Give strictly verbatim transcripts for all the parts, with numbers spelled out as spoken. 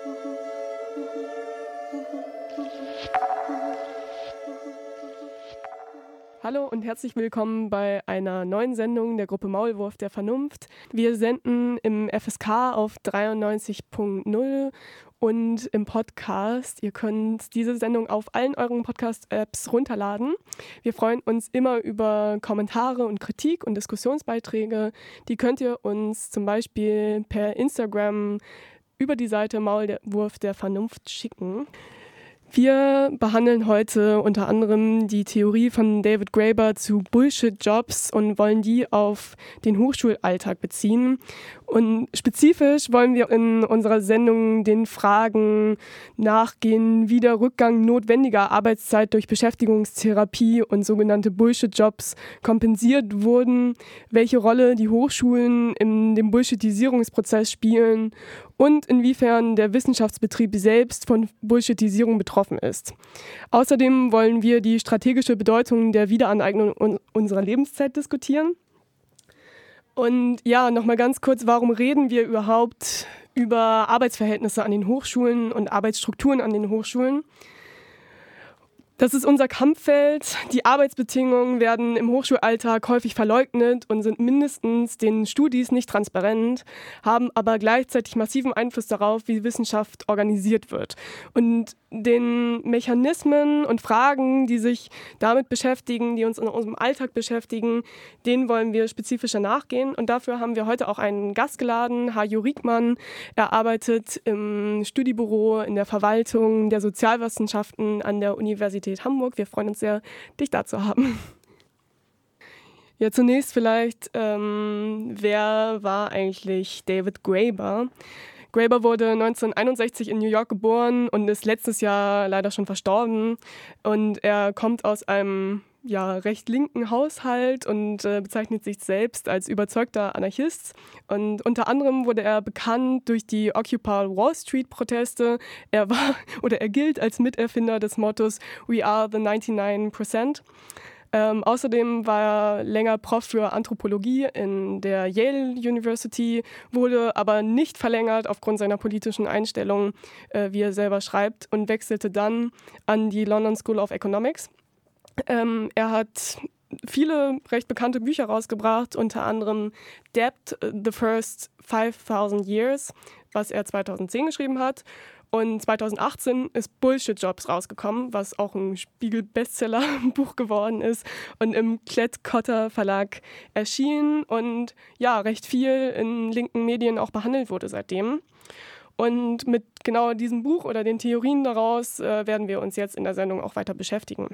Hallo und herzlich willkommen bei einer neuen Sendung der Gruppe Maulwurf der Vernunft. Wir senden im F S K auf dreiundneunzig Punkt null und im Podcast. Ihr könnt diese Sendung auf allen euren Podcast-Apps runterladen. Wir freuen uns immer über Kommentare und Kritik und Diskussionsbeiträge. Die könnt ihr uns zum Beispiel per Instagram über die Seite Maulwurf der Vernunft schicken. Wir behandeln heute unter anderem die Theorie von David Graeber zu Bullshit-Jobs und wollen die auf den Hochschulalltag beziehen. Und spezifisch wollen wir in unserer Sendung den Fragen nachgehen, wie der Rückgang notwendiger Arbeitszeit durch Beschäftigungstherapie und sogenannte Bullshit-Jobs kompensiert wurden, welche Rolle die Hochschulen in dem Bullshitisierungsprozess spielen und inwiefern der Wissenschaftsbetrieb selbst von Bullshitisierung betroffen ist. Außerdem wollen wir die strategische Bedeutung der Wiederaneignung unserer Lebenszeit diskutieren. Und ja, nochmal ganz kurz, warum reden wir überhaupt über Arbeitsverhältnisse an den Hochschulen und Arbeitsstrukturen an den Hochschulen? Das ist unser Kampffeld. Die Arbeitsbedingungen werden im Hochschulalltag häufig verleugnet und sind mindestens den Studis nicht transparent, haben aber gleichzeitig massiven Einfluss darauf, wie Wissenschaft organisiert wird. Und den Mechanismen und Fragen, die sich damit beschäftigen, die uns in unserem Alltag beschäftigen, denen wollen wir spezifischer nachgehen. Und dafür haben wir heute auch einen Gast geladen, Hajo Riekmann. Er arbeitet im Studiebüro in der Verwaltung der Sozialwissenschaften an der Universität Hamburg. Wir freuen uns sehr, dich da zu haben. Ja, zunächst vielleicht, ähm, wer war eigentlich David Graeber? Graeber wurde neunzehnhunderteinundsechzig in New York geboren und ist letztes Jahr leider schon verstorben. Und er kommt aus einem ja, recht linken Haushalt und äh, bezeichnet sich selbst als überzeugter Anarchist. Und unter anderem wurde er bekannt durch die Occupy Wall Street Proteste. Er war oder er gilt als Miterfinder des Mottos We are the ninety-nine percent. Ähm, außerdem war er länger Prof für Anthropologie in der Yale University, wurde aber nicht verlängert aufgrund seiner politischen Einstellung, äh, wie er selber schreibt, und wechselte dann an die London School of Economics. Ähm, er hat viele recht bekannte Bücher rausgebracht, unter anderem Debt, The First five thousand Years, was er zweitausendzehn geschrieben hat. Und zweitausendachtzehn ist Bullshit-Jobs rausgekommen, was auch ein Spiegel-Bestseller-Buch geworden ist und im Klett-Cotta Verlag erschienen und ja, recht viel in linken Medien auch behandelt wurde seitdem. Und mit genau diesem Buch oder den Theorien daraus äh, werden wir uns jetzt in der Sendung auch weiter beschäftigen.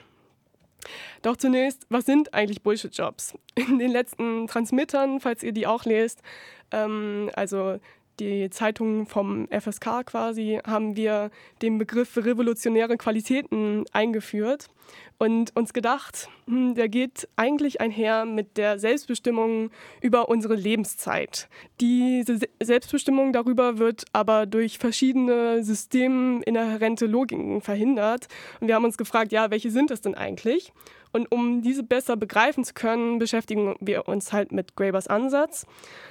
Doch zunächst, was sind eigentlich Bullshit-Jobs? In den letzten Transmittern, falls ihr die auch lest, ähm, also die Zeitungen vom F S K quasi, haben wir den Begriff revolutionäre Qualitäten eingeführt und uns gedacht, hm, der geht eigentlich einher mit der Selbstbestimmung über unsere Lebenszeit. Diese Selbstbestimmung darüber wird aber durch verschiedene systeminhärente Logiken verhindert. Und wir haben uns gefragt, ja, welche sind das denn eigentlich? Und um diese besser begreifen zu können, beschäftigen wir uns halt mit Graebers Ansatz.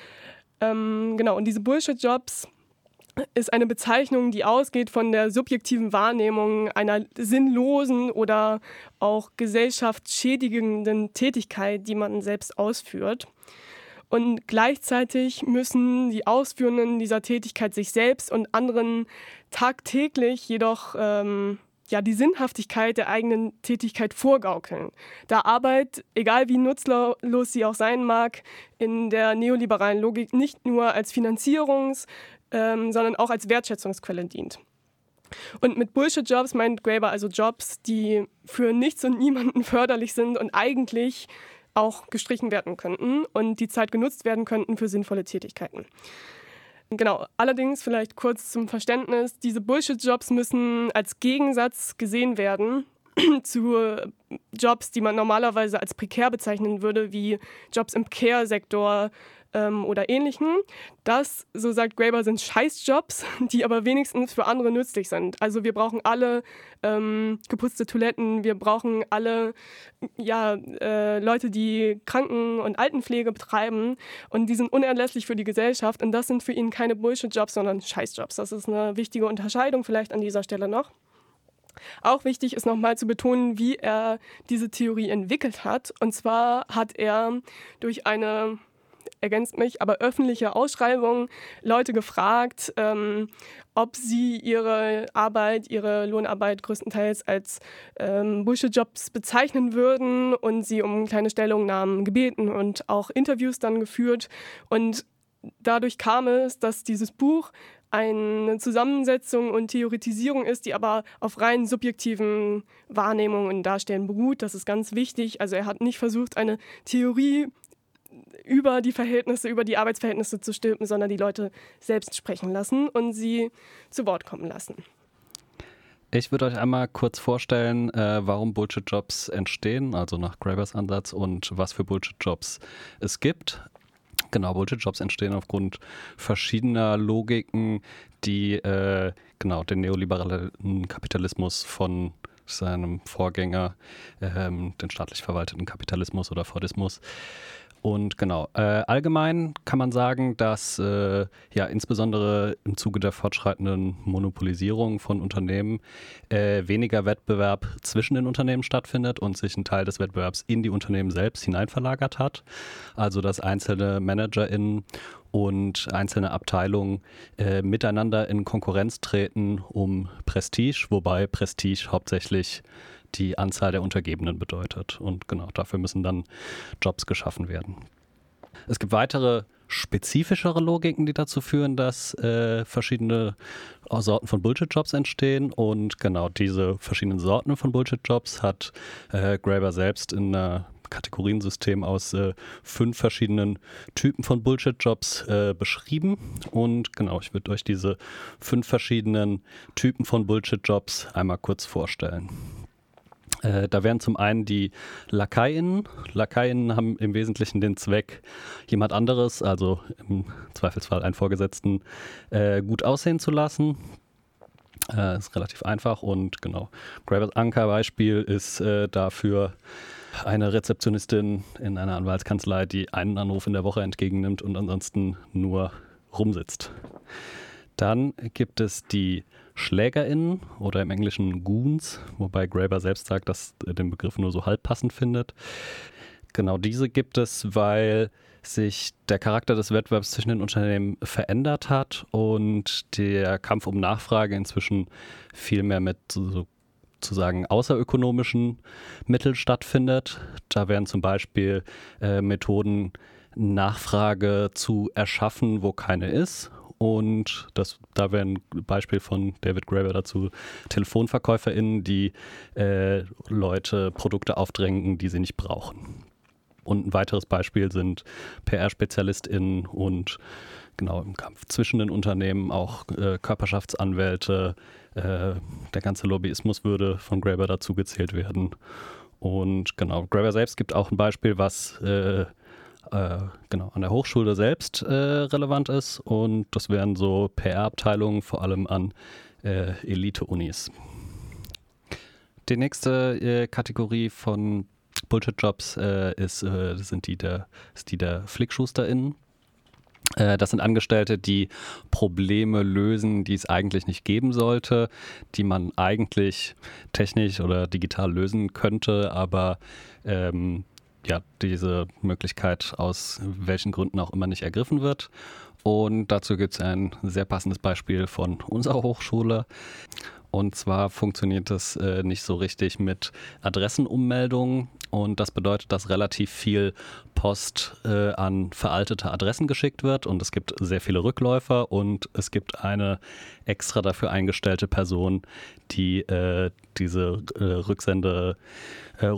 Ähm, genau, und diese Bullshit-Jobs ist eine Bezeichnung, die ausgeht von der subjektiven Wahrnehmung einer sinnlosen oder auch gesellschaftsschädigenden Tätigkeit, die man selbst ausführt. Und gleichzeitig müssen die Ausführenden dieser Tätigkeit sich selbst und anderen tagtäglich jedoch ähm, ja, die Sinnhaftigkeit der eigenen Tätigkeit vorgaukeln. Da Arbeit, egal wie nutzlos sie auch sein mag, in der neoliberalen Logik nicht nur als Finanzierungs-, ähm, sondern auch als Wertschätzungsquelle dient. Und mit Bullshit-Jobs meint Graeber also Jobs, die für nichts und niemanden förderlich sind und eigentlich auch gestrichen werden könnten und die Zeit genutzt werden könnten für sinnvolle Tätigkeiten. Genau, allerdings vielleicht kurz zum Verständnis, diese Bullshit-Jobs müssen als Gegensatz gesehen werden zu Jobs, die man normalerweise als prekär bezeichnen würde, wie Jobs im Care-Sektor, ähm, oder Ähnlichem. Das, so sagt Graeber, sind Scheißjobs, die aber wenigstens für andere nützlich sind. Also wir brauchen alle ähm, geputzte Toiletten, wir brauchen alle ja, äh, Leute, die Kranken- und Altenpflege betreiben und die sind unerlässlich für die Gesellschaft und das sind für ihn keine Bullshit-Jobs, sondern Scheißjobs. Das ist eine wichtige Unterscheidung vielleicht an dieser Stelle noch. Auch wichtig ist nochmal zu betonen, wie er diese Theorie entwickelt hat. Und zwar hat er durch eine, ergänzt mich, aber öffentliche Ausschreibung Leute gefragt, ähm, ob sie ihre Arbeit, ihre Lohnarbeit größtenteils als ähm, Bullshit-Jobs bezeichnen würden und sie um kleine Stellungnahmen gebeten und auch Interviews dann geführt. Und dadurch kam es, dass dieses Buch eine Zusammensetzung und Theoretisierung ist, die aber auf rein subjektiven Wahrnehmungen und Darstellen beruht. Das ist ganz wichtig. Also er hat nicht versucht, eine Theorie über die Verhältnisse, über die Arbeitsverhältnisse zu stülpen, sondern die Leute selbst sprechen lassen und sie zu Wort kommen lassen. Ich würde euch einmal kurz vorstellen, äh, warum Bullshit-Jobs entstehen, also nach Graebers Ansatz und was für Bullshit-Jobs es gibt. Genau, Bullshit-Jobs entstehen aufgrund verschiedener Logiken, die äh, genau den neoliberalen Kapitalismus von seinem Vorgänger, ähm, den staatlich verwalteten Kapitalismus oder Fordismus. Und genau, äh, allgemein kann man sagen, dass äh, ja insbesondere im Zuge der fortschreitenden Monopolisierung von Unternehmen äh, weniger Wettbewerb zwischen den Unternehmen stattfindet und sich ein Teil des Wettbewerbs in die Unternehmen selbst hineinverlagert hat. Also dass einzelne ManagerInnen und einzelne Abteilungen äh, miteinander in Konkurrenz treten um Prestige, wobei Prestige hauptsächlich die Anzahl der Untergebenen bedeutet. Und genau, dafür müssen dann Jobs geschaffen werden. Es gibt weitere spezifischere Logiken, die dazu führen, dass äh, verschiedene Sorten von Bullshit-Jobs entstehen. Und genau diese verschiedenen Sorten von Bullshit-Jobs hat äh, Graeber selbst in einer Kategoriensystem aus äh, fünf verschiedenen Typen von Bullshit-Jobs äh, beschrieben. Und genau, ich würde euch diese fünf verschiedenen Typen von Bullshit-Jobs einmal kurz vorstellen. Äh, da wären zum einen die LakaiInnen. LakaiInnen haben im Wesentlichen den Zweck, jemand anderes, also im Zweifelsfall einen Vorgesetzten, äh, gut aussehen zu lassen. Äh, ist relativ einfach und genau. Graebers Ankerbeispiel ist äh, dafür eine Rezeptionistin in einer Anwaltskanzlei, die einen Anruf in der Woche entgegennimmt und ansonsten nur rumsitzt. Dann gibt es die SchlägerInnen oder im Englischen Goons, wobei Graeber selbst sagt, dass er den Begriff nur so halb passend findet. Genau diese gibt es, weil sich der Charakter des Wettbewerbs zwischen den Unternehmen verändert hat und der Kampf um Nachfrage inzwischen viel mehr mit so sozusagen außerökonomischen Mitteln stattfindet. Da wären zum Beispiel äh, Methoden, Nachfrage zu erschaffen, wo keine ist. Und das, da wäre ein Beispiel von David Graeber dazu TelefonverkäuferInnen, die äh, Leute Produkte aufdrängen, die sie nicht brauchen. Und ein weiteres Beispiel sind P R-SpezialistInnen und genau im Kampf zwischen den Unternehmen auch äh, Körperschaftsanwälte. Äh, der ganze Lobbyismus würde von Graeber dazu gezählt werden. Und genau, Graeber selbst gibt auch ein Beispiel, was äh, äh, genau an der Hochschule selbst äh, relevant ist. Und das wären so P R-Abteilungen, vor allem an äh, Elite-Unis. Die nächste äh, Kategorie von Bullshit-Jobs äh, ist, äh, sind die der, ist die der FlickschusterInnen. Äh, das sind Angestellte, die Probleme lösen, die es eigentlich nicht geben sollte, die man eigentlich technisch oder digital lösen könnte, aber ähm, ja, diese Möglichkeit aus welchen Gründen auch immer nicht ergriffen wird. Und dazu gibt es ein sehr passendes Beispiel von unserer Hochschule. Und zwar funktioniert das äh, nicht so richtig mit Adressenummeldungen. Und das bedeutet, dass relativ viel Post äh, an veraltete Adressen geschickt wird. Und es gibt sehr viele Rückläufer. Und es gibt eine extra dafür eingestellte Person, die äh, diese äh, Rücksende, äh,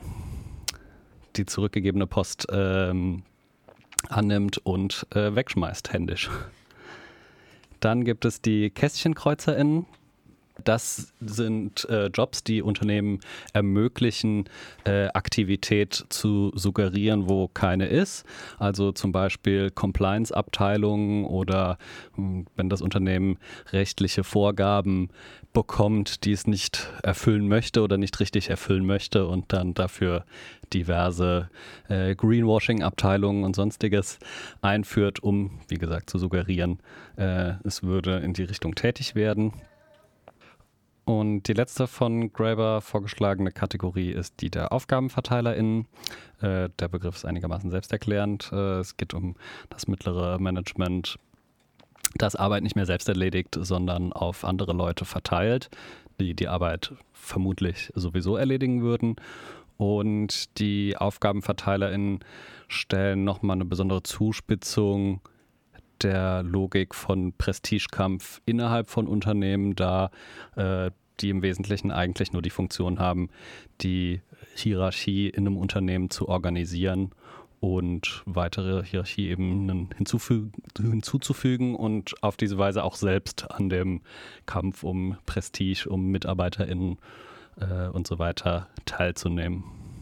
die zurückgegebene Post ähm, annimmt und äh, wegschmeißt händisch. Dann gibt es die KästchenkreuzerInnen. Das sind äh, Jobs, die Unternehmen ermöglichen, äh, Aktivität zu suggerieren, wo keine ist. Also zum Beispiel Compliance-Abteilungen oder mh, wenn das Unternehmen rechtliche Vorgaben bekommt, die es nicht erfüllen möchte oder nicht richtig erfüllen möchte und dann dafür diverse äh, Greenwashing-Abteilungen und sonstiges einführt, um, wie gesagt, zu suggerieren, äh, es würde in die Richtung tätig werden. Und die letzte von Graeber vorgeschlagene Kategorie ist die der AufgabenverteilerInnen. Äh, der Begriff ist einigermaßen selbsterklärend. Äh, es geht um das mittlere Management, das Arbeit nicht mehr selbst erledigt, sondern auf andere Leute verteilt, die die Arbeit vermutlich sowieso erledigen würden. Und die AufgabenverteilerInnen stellen nochmal eine besondere Zuspitzung der Logik von Prestigekampf innerhalb von Unternehmen dar, äh, die im Wesentlichen eigentlich nur die Funktion haben, die Hierarchie in einem Unternehmen zu organisieren und weitere Hierarchieebenen hinzufü- hinzuzufügen und auf diese Weise auch selbst an dem Kampf um Prestige, um MitarbeiterInnen äh, und so weiter teilzunehmen.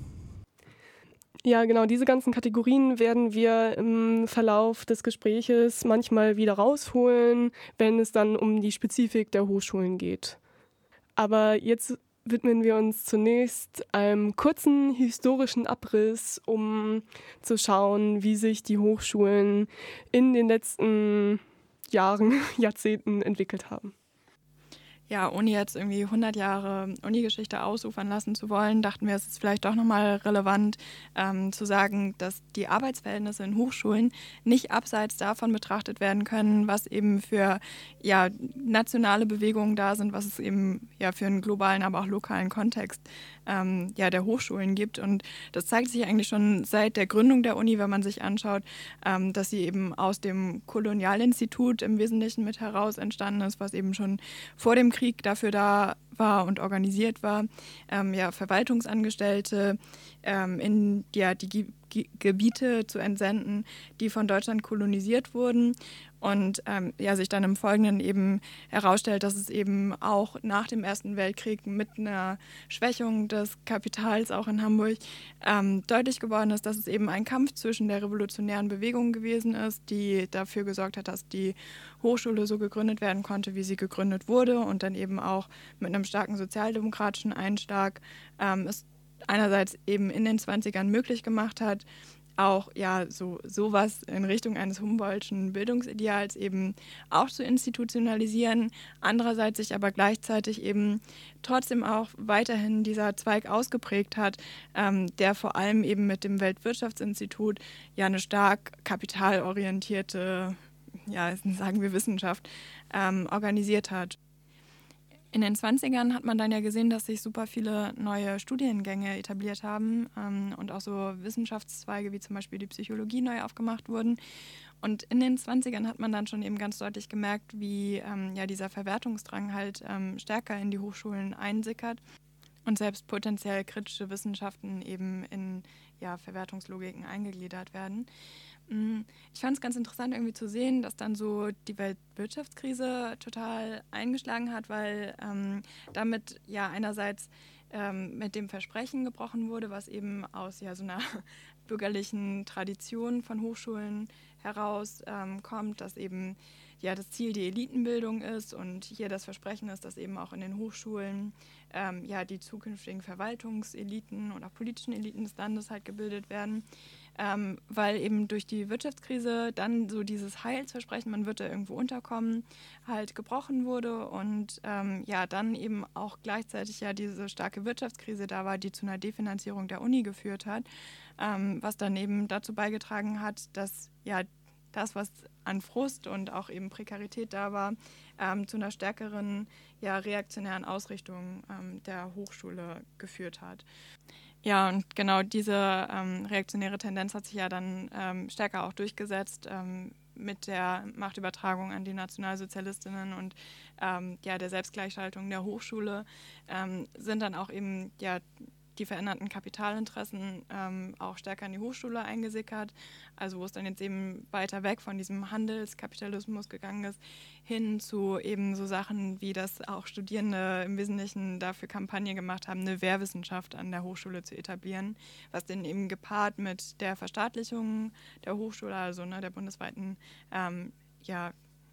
Ja, genau, diese ganzen Kategorien werden wir im Verlauf des Gespräches manchmal wieder rausholen, wenn es dann um die Spezifik der Hochschulen geht. Aber jetzt widmen wir uns zunächst einem kurzen historischen Abriss, um zu schauen, wie sich die Hochschulen in den letzten Jahren, Jahrzehnten entwickelt haben. Ja, ohne jetzt irgendwie hundert Jahre Unigeschichte ausufern lassen zu wollen, dachten wir, es ist vielleicht doch nochmal relevant ähm, zu sagen, dass die Arbeitsverhältnisse in Hochschulen nicht abseits davon betrachtet werden können, was eben für ja, nationale Bewegungen da sind, was es eben ja, für einen globalen, aber auch lokalen Kontext ähm, ja, der Hochschulen gibt. Und das zeigt sich eigentlich schon seit der Gründung der Uni, wenn man sich anschaut, ähm, dass sie eben aus dem Kolonialinstitut im Wesentlichen mit heraus entstanden ist, was eben schon vor dem Krieg dafür da war und organisiert war, ähm, ja, Verwaltungsangestellte ähm, in ja, die Ge- Ge- Gebiete zu entsenden, die von Deutschland kolonisiert wurden und ähm, ja, sich dann im Folgenden eben herausstellt, dass es eben auch nach dem Ersten Weltkrieg mit einer Schwächung des Kapitals auch in Hamburg ähm, deutlich geworden ist, dass es eben ein Kampf zwischen der revolutionären Bewegung gewesen ist, die dafür gesorgt hat, dass die Hochschule so gegründet werden konnte, wie sie gegründet wurde und dann eben auch mit einem starken sozialdemokratischen Einschlag ähm, es einerseits eben in den zwanzigern möglich gemacht hat, auch ja so sowas in Richtung eines Humboldtschen Bildungsideals eben auch zu institutionalisieren, andererseits sich aber gleichzeitig eben trotzdem auch weiterhin dieser Zweig ausgeprägt hat, ähm, der vor allem eben mit dem Weltwirtschaftsinstitut ja eine stark kapitalorientierte, ja sagen wir Wissenschaft, ähm, organisiert hat. In den zwanzigern hat man dann ja gesehen, dass sich super viele neue Studiengänge etabliert haben ähm, und auch so Wissenschaftszweige wie zum Beispiel die Psychologie neu aufgemacht wurden. Und in den zwanzigern hat man dann schon eben ganz deutlich gemerkt, wie ähm, ja, dieser Verwertungsdrang halt ähm, stärker in die Hochschulen einsickert und selbst potenziell kritische Wissenschaften eben in ja, Verwertungslogiken eingegliedert werden. Ich fand es ganz interessant irgendwie zu sehen, dass dann so die Weltwirtschaftskrise total eingeschlagen hat, weil ähm, damit ja einerseits ähm, mit dem Versprechen gebrochen wurde, was eben aus ja, so einer bürgerlichen Tradition von Hochschulen heraus ähm, kommt, dass eben ja das Ziel die Elitenbildung ist und hier das Versprechen ist, dass eben auch in den Hochschulen ähm, ja die zukünftigen Verwaltungseliten und auch politischen Eliten des Landes halt gebildet werden. Ähm, weil eben durch die Wirtschaftskrise dann so dieses Heilsversprechen, man wird da irgendwo unterkommen, halt gebrochen wurde und ähm, ja dann eben auch gleichzeitig ja diese starke Wirtschaftskrise da war, die zu einer Definanzierung der Uni geführt hat, ähm, was dann eben dazu beigetragen hat, dass ja das, was an Frust und auch eben Prekarität da war, ähm, zu einer stärkeren ja, reaktionären Ausrichtung ähm, der Hochschule geführt hat. Ja, und genau diese ähm, reaktionäre Tendenz hat sich ja dann ähm, stärker auch durchgesetzt ähm, mit der Machtübertragung an die Nationalsozialistinnen und ähm, ja, der Selbstgleichschaltung der Hochschule, ähm, sind dann auch eben ja, die veränderten Kapitalinteressen ähm, auch stärker in die Hochschule eingesickert, also wo es dann jetzt eben weiter weg von diesem Handelskapitalismus gegangen ist, hin zu eben so Sachen, wie das auch Studierende im Wesentlichen dafür Kampagne gemacht haben, eine Wehrwissenschaft an der Hochschule zu etablieren, was dann eben gepaart mit der Verstaatlichung der Hochschule, also ne, der bundesweiten ähm, ja,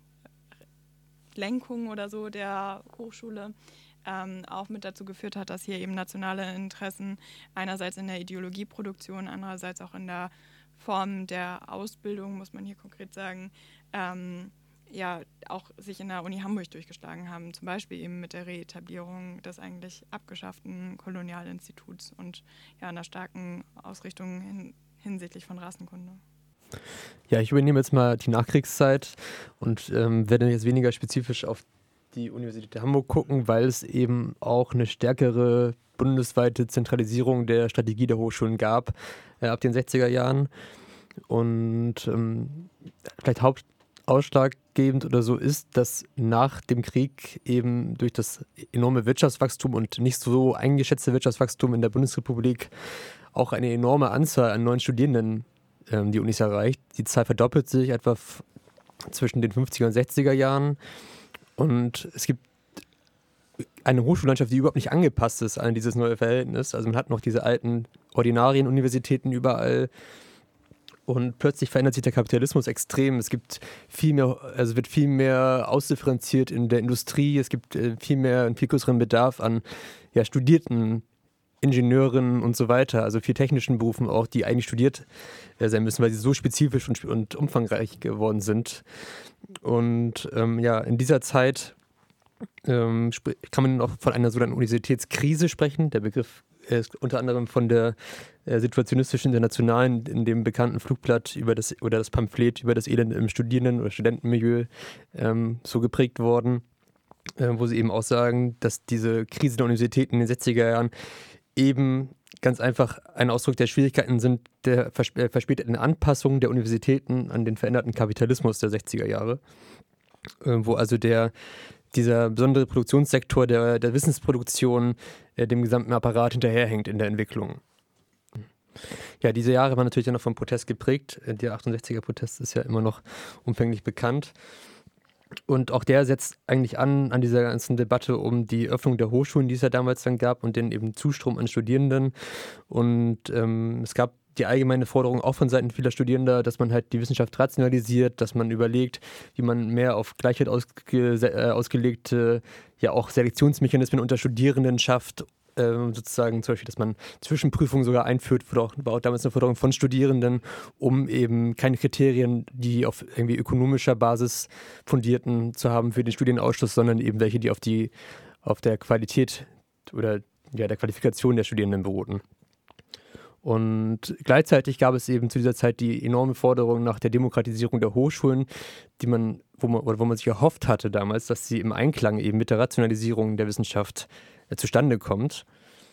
Lenkung oder so der Hochschule, Ähm, auch mit dazu geführt hat, dass hier eben nationale Interessen einerseits in der Ideologieproduktion, andererseits auch in der Form der Ausbildung, muss man hier konkret sagen, ähm, ja auch sich in der Uni Hamburg durchgeschlagen haben, zum Beispiel eben mit der Reetablierung des eigentlich abgeschafften Kolonialinstituts und ja einer starken Ausrichtung hin, hinsichtlich von Rassenkunde. Ja, ich übernehme jetzt mal die Nachkriegszeit und ähm, werde jetzt weniger spezifisch auf die Universität Hamburg gucken, weil es eben auch eine stärkere bundesweite Zentralisierung der Strategie der Hochschulen gab äh, ab den sechziger Jahren. Und ähm, vielleicht hauptausschlaggebend oder so ist, dass nach dem Krieg eben durch das enorme Wirtschaftswachstum und nicht so eingeschätzte Wirtschaftswachstum in der Bundesrepublik auch eine enorme Anzahl an neuen Studierenden ähm, die Unis erreicht. Die Zahl verdoppelt sich etwa f- zwischen den fünfziger und sechziger Jahren. Und es gibt eine Hochschullandschaft, die überhaupt nicht angepasst ist an dieses neue Verhältnis. Also man hat noch diese alten Ordinarien-Universitäten überall und plötzlich verändert sich der Kapitalismus extrem. Es gibt viel mehr, also wird viel mehr ausdifferenziert in der Industrie. Es gibt viel mehr, einen viel größeren Bedarf an ja, studierten Ingenieuren und so weiter, also viel technischen Berufen auch, die eigentlich studiert sein müssen, weil sie so spezifisch und, und umfangreich geworden sind. Und ähm, ja, in dieser Zeit ähm, sp- kann man auch von einer sogenannten Universitätskrise sprechen. Der Begriff ist unter anderem von der äh, Situationistischen Internationalen in dem bekannten Flugblatt über das oder das Pamphlet über das Elend im Studierenden- oder Studentenmilieu ähm, so geprägt worden, äh, wo sie eben auch sagen, dass diese Krise der Universitäten in den sechziger Jahren eben ganz einfach ein Ausdruck der Schwierigkeiten sind der vers- äh, verspäteten Anpassung der Universitäten an den veränderten Kapitalismus der sechziger Jahre, äh, wo also der, dieser besondere Produktionssektor der, der Wissensproduktion äh, dem gesamten Apparat hinterherhängt in der Entwicklung. Ja, diese Jahre waren natürlich dann noch vom Protest geprägt. Der achtundsechziger-Protest ist ja immer noch umfänglich bekannt. Und auch der setzt eigentlich an, an dieser ganzen Debatte um die Öffnung der Hochschulen, die es ja damals dann gab und den eben Zustrom an Studierenden. Und ähm, es gab die allgemeine Forderung auch von Seiten vieler Studierender, dass man halt die Wissenschaft rationalisiert, dass man überlegt, wie man mehr auf Gleichheit ausge- äh, ausgelegte, ja auch Selektionsmechanismen unter Studierenden schafft, ähm, sozusagen zum Beispiel, dass man Zwischenprüfungen sogar einführt, war auch, war auch damals eine Forderung von Studierenden, um eben keine Kriterien, die auf irgendwie ökonomischer Basis fundierten zu haben für den Studienausschluss, sondern eben welche, die auf die auf der Qualität oder ja, der Qualifikation der Studierenden beruhten. Und gleichzeitig gab es eben zu dieser Zeit die enorme Forderung nach der Demokratisierung der Hochschulen, die man, wo man, oder wo man sich erhofft hatte damals, dass sie im Einklang eben mit der Rationalisierung der Wissenschaft äh, zustande kommt.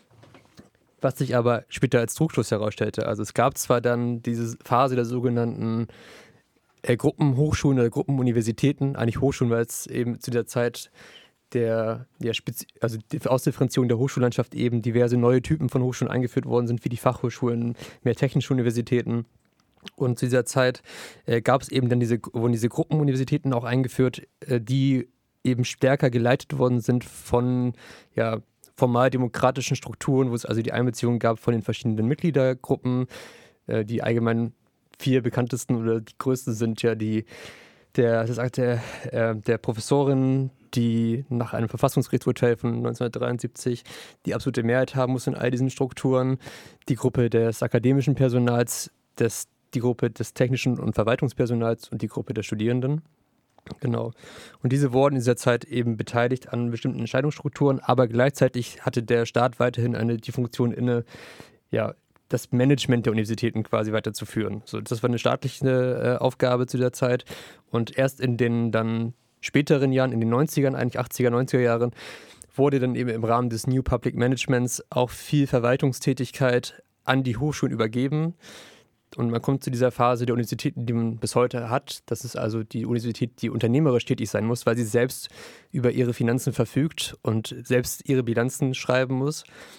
Was sich aber später als Trugschluss herausstellte. Also es gab zwar dann diese Phase der sogenannten äh, Gruppenhochschulen oder Gruppenuniversitäten, eigentlich Hochschulen, weil es eben zu der Zeit der, der Spezi- also die Ausdifferenzierung der Hochschullandschaft eben diverse neue Typen von Hochschulen eingeführt worden sind, wie die Fachhochschulen, mehr technische Universitäten. Und zu dieser Zeit äh, gab es eben dann diese, wurden diese Gruppenuniversitäten auch eingeführt, äh, die eben stärker geleitet worden sind von ja, formal demokratischen Strukturen, wo es also die Einbeziehung gab von den verschiedenen Mitgliedergruppen. Äh, die allgemein vier bekanntesten oder die größten sind ja die der, das sagt der, äh, der Professorin, die nach einem Verfassungsgerichtsurteil von neunzehnhundertdreiundsiebzig die absolute Mehrheit haben muss in all diesen Strukturen, die Gruppe des akademischen Personals, des, die Gruppe des technischen und Verwaltungspersonals und die Gruppe der Studierenden. Genau. Und diese wurden in dieser Zeit eben beteiligt an bestimmten Entscheidungsstrukturen, aber gleichzeitig hatte der Staat weiterhin eine, die Funktion inne, ja, das Management der Universitäten quasi weiterzuführen. So, das war eine staatliche äh, Aufgabe zu der Zeit. Und erst in den dann späteren Jahren, in den neunzigern, eigentlich achtziger, neunziger Jahren, wurde dann eben im Rahmen des New Public Managements auch viel Verwaltungstätigkeit an die Hochschulen übergeben. Und man kommt zu dieser Phase der Universitäten, die man bis heute hat. Das ist also die Universität, die unternehmerisch tätig sein muss, weil sie selbst über ihre Finanzen verfügt und selbst ihre Bilanzen schreiben muss.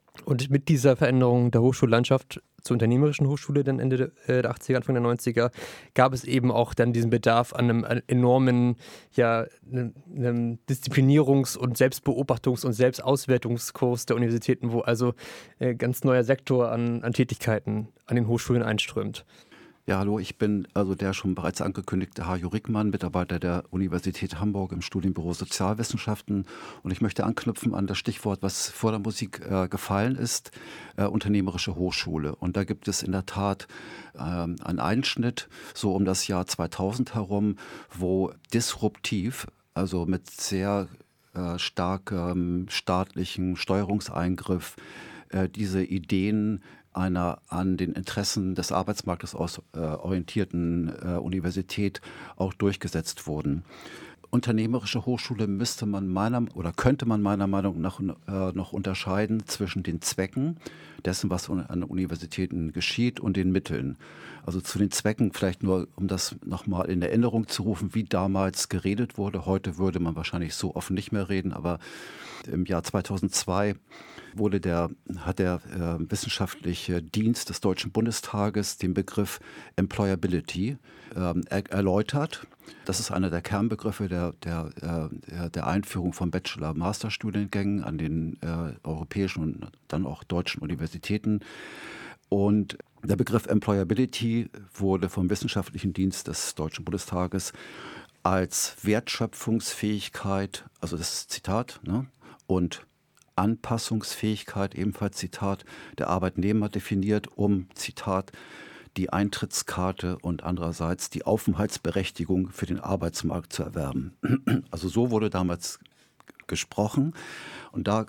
Und mit dieser Veränderung der Hochschullandschaft zur unternehmerischen Hochschule dann Ende der achtziger, Anfang der neunziger, gab es eben auch dann diesen Bedarf an einem, einem enormen ja, einem, einem Disziplinierungs- und Selbstbeobachtungs- und Selbstauswertungskurs der Universitäten, wo also ein ganz neuer Sektor an, an Tätigkeiten an den Hochschulen einströmt. Ja, hallo, ich bin also der schon bereits angekündigte Hajo Rickmann, Mitarbeiter der Universität Hamburg im Studienbüro Sozialwissenschaften. Und ich möchte anknüpfen an das Stichwort, was vor der Musik äh, gefallen ist, äh, unternehmerische Hochschule. Und da gibt es in der Tat äh, einen Einschnitt, so um das Jahr zweitausend herum, wo disruptiv, also mit sehr äh, starkem staatlichen Steuerungseingriff, äh, diese Ideen einer an den Interessen des Arbeitsmarktes aus, äh, orientierten äh, Universität auch durchgesetzt wurden. Unternehmerische Hochschule müsste man meiner oder könnte man meiner Meinung nach äh, noch unterscheiden zwischen den Zwecken dessen, was an Universitäten geschieht, und den Mitteln. Also zu den Zwecken vielleicht nur, um das nochmal in Erinnerung zu rufen, wie damals geredet wurde. Heute würde man wahrscheinlich so offen nicht mehr reden, aber im Jahr zweitausendzwei wurde der, hat der äh, wissenschaftliche Dienst des Deutschen Bundestages den Begriff Employability äh, er, erläutert. Das ist einer der Kernbegriffe der, der, äh, der Einführung von Bachelor-Master-Studiengängen an den äh, europäischen und dann auch deutschen Universitäten. Und der Begriff Employability wurde vom Wissenschaftlichen Dienst des Deutschen Bundestages als Wertschöpfungsfähigkeit, also das ist Zitat, ne, und Anpassungsfähigkeit, ebenfalls Zitat, der Arbeitnehmer definiert, um, Zitat, die Eintrittskarte und andererseits die Aufenthaltsberechtigung für den Arbeitsmarkt zu erwerben. Also so wurde damals gesprochen, und da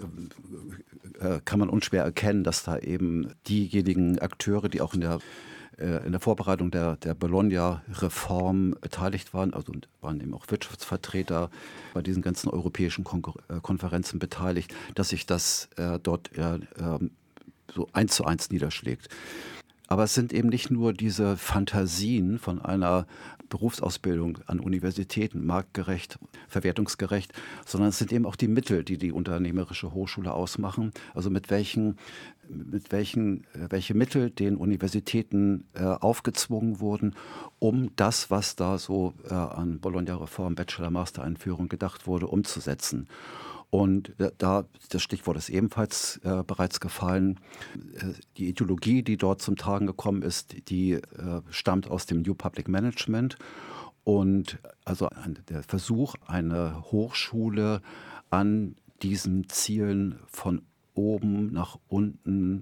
äh, kann man unschwer erkennen, dass da eben diejenigen Akteure, die auch in der in der Vorbereitung der, der Bologna-Reform beteiligt waren, also waren eben auch Wirtschaftsvertreter bei diesen ganzen europäischen Konkur- Konferenzen beteiligt, dass sich das äh, dort äh, so eins zu eins niederschlägt. Aber es sind eben nicht nur diese Fantasien von einer Berufsausbildung an Universitäten, marktgerecht, verwertungsgerecht, sondern es sind eben auch die Mittel, die die unternehmerische Hochschule ausmachen. Also mit welchen, mit welchen, welche Mittel den Universitäten äh, aufgezwungen wurden, um das, was da so äh, an Bologna-Reform, Bachelor-Master-Einführung gedacht wurde, umzusetzen. Und da, das Stichwort ist ebenfalls äh, bereits gefallen, äh, die Ideologie, die dort zum Tragen gekommen ist, die äh, stammt aus dem New Public Management. Und also ein, der Versuch, eine Hochschule an diesen Zielen von oben nach unten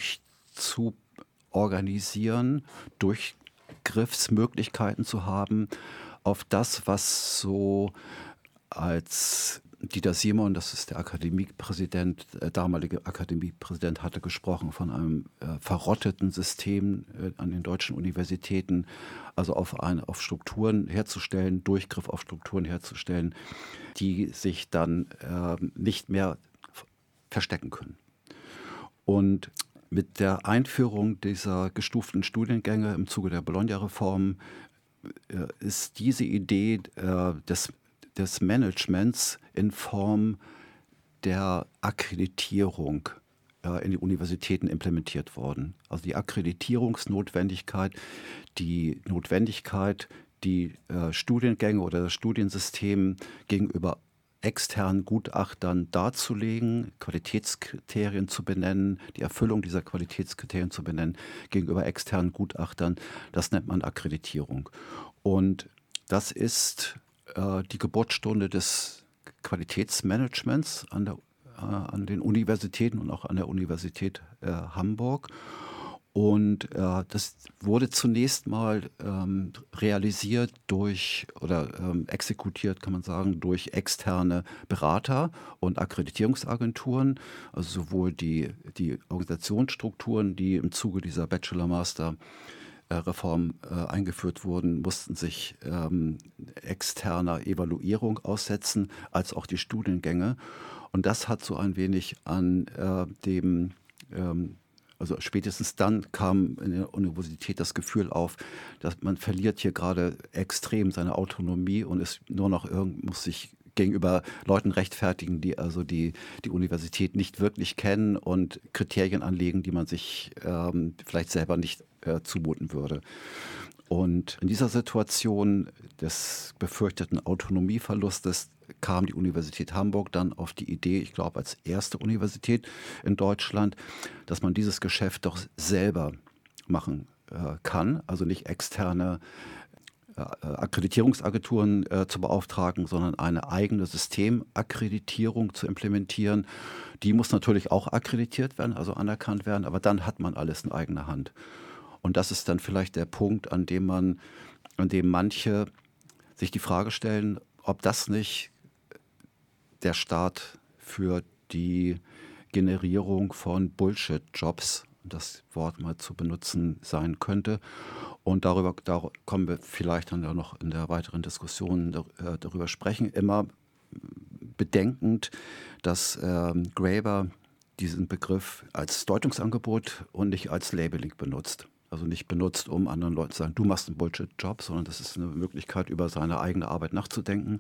durchzuorganisieren, Durchgriffsmöglichkeiten zu haben auf das, was so als Dieter Simon, das ist der Akademiepräsident, äh, damalige Akademiepräsident, hatte gesprochen von einem äh, verrotteten System äh, an den deutschen Universitäten, also auf, eine, auf Strukturen herzustellen, Durchgriff auf Strukturen herzustellen, die sich dann äh, nicht mehr f- verstecken können. Und mit der Einführung dieser gestuften Studiengänge im Zuge der Bologna-Reform äh, ist diese Idee äh, des des Managements in Form der Akkreditierung äh, in die Universitäten implementiert worden. Also die Akkreditierungsnotwendigkeit, die Notwendigkeit, die äh, Studiengänge oder das Studiensystem gegenüber externen Gutachtern darzulegen, Qualitätskriterien zu benennen, die Erfüllung dieser Qualitätskriterien zu benennen gegenüber externen Gutachtern, das nennt man Akkreditierung. Und das ist die Geburtsstunde des Qualitätsmanagements an, der, äh, an den Universitäten und auch an der Universität äh, Hamburg. Und äh, das wurde zunächst mal ähm, realisiert durch oder ähm, exekutiert, kann man sagen, durch externe Berater und Akkreditierungsagenturen, also sowohl die, die Organisationsstrukturen, die im Zuge dieser Bachelor-Master Reform äh, eingeführt wurden, mussten sich ähm, externer Evaluierung aussetzen, als auch die Studiengänge. Und das hat so ein wenig an äh, dem, ähm, also spätestens dann kam in der Universität das Gefühl auf, dass man verliert hier gerade extrem seine Autonomie und ist nur noch irgend, muss sich gegenüber Leuten rechtfertigen, die also die, die Universität nicht wirklich kennen und Kriterien anlegen, die man sich ähm, vielleicht selber nicht äh, zumuten würde. Und in dieser Situation des befürchteten Autonomieverlustes kam die Universität Hamburg dann auf die Idee, ich glaube als erste Universität in Deutschland, dass man dieses Geschäft doch selber machen äh, kann, also nicht externe äh, Akkreditierungsagenturen äh, zu beauftragen, sondern eine eigene Systemakkreditierung zu implementieren. Die muss natürlich auch akkreditiert werden, also anerkannt werden, aber dann hat man alles in eigener Hand. Und das ist dann vielleicht der Punkt, an dem man, an dem manche sich die Frage stellen, ob das nicht der Start für die Generierung von Bullshit-Jobs, das Wort mal zu benutzen, sein könnte. Und darüber, darüber kommen wir vielleicht dann ja noch in der weiteren Diskussion äh, darüber sprechen. Immer bedenkend, dass ähm, Graeber diesen Begriff als Deutungsangebot und nicht als Labeling benutzt. Also nicht benutzt, um anderen Leuten zu sagen, du machst einen Bullshit-Job, sondern das ist eine Möglichkeit, über seine eigene Arbeit nachzudenken.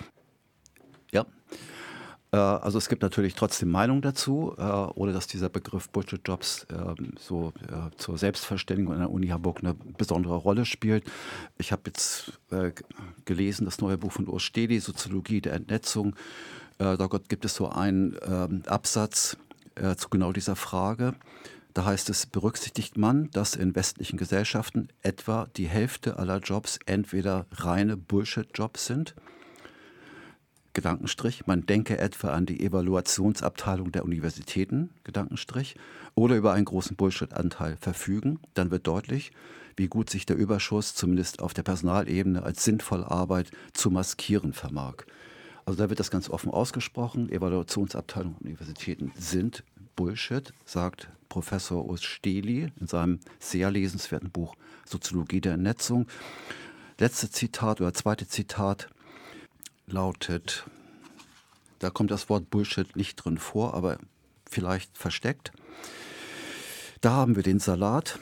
Ja, äh, also es gibt natürlich trotzdem Meinungen dazu, äh, ohne dass dieser Begriff Bullshit-Jobs äh, so äh, zur Selbstverständigung an der Uni Hamburg eine besondere Rolle spielt. Ich habe jetzt äh, gelesen, das neue Buch von Urs Stehli, Soziologie der Entnetzung. Äh, da gibt es so einen äh, Absatz äh, zu genau dieser Frage. Da heißt es, berücksichtigt man, dass in westlichen Gesellschaften etwa die Hälfte aller Jobs entweder reine Bullshit-Jobs sind, Gedankenstrich, man denke etwa an die Evaluationsabteilung der Universitäten, Gedankenstrich, oder über einen großen Bullshit-Anteil verfügen, dann wird deutlich, wie gut sich der Überschuss zumindest auf der Personalebene als sinnvolle Arbeit zu maskieren vermag. Also da wird das ganz offen ausgesprochen, Evaluationsabteilungen der Universitäten sind Bullshit, sagt Professor Urs Stehli in seinem sehr lesenswerten Buch Soziologie der Entnetzung. Letzte Zitat oder zweite Zitat lautet, da kommt das Wort Bullshit nicht drin vor, aber vielleicht versteckt. Da haben wir den Salat.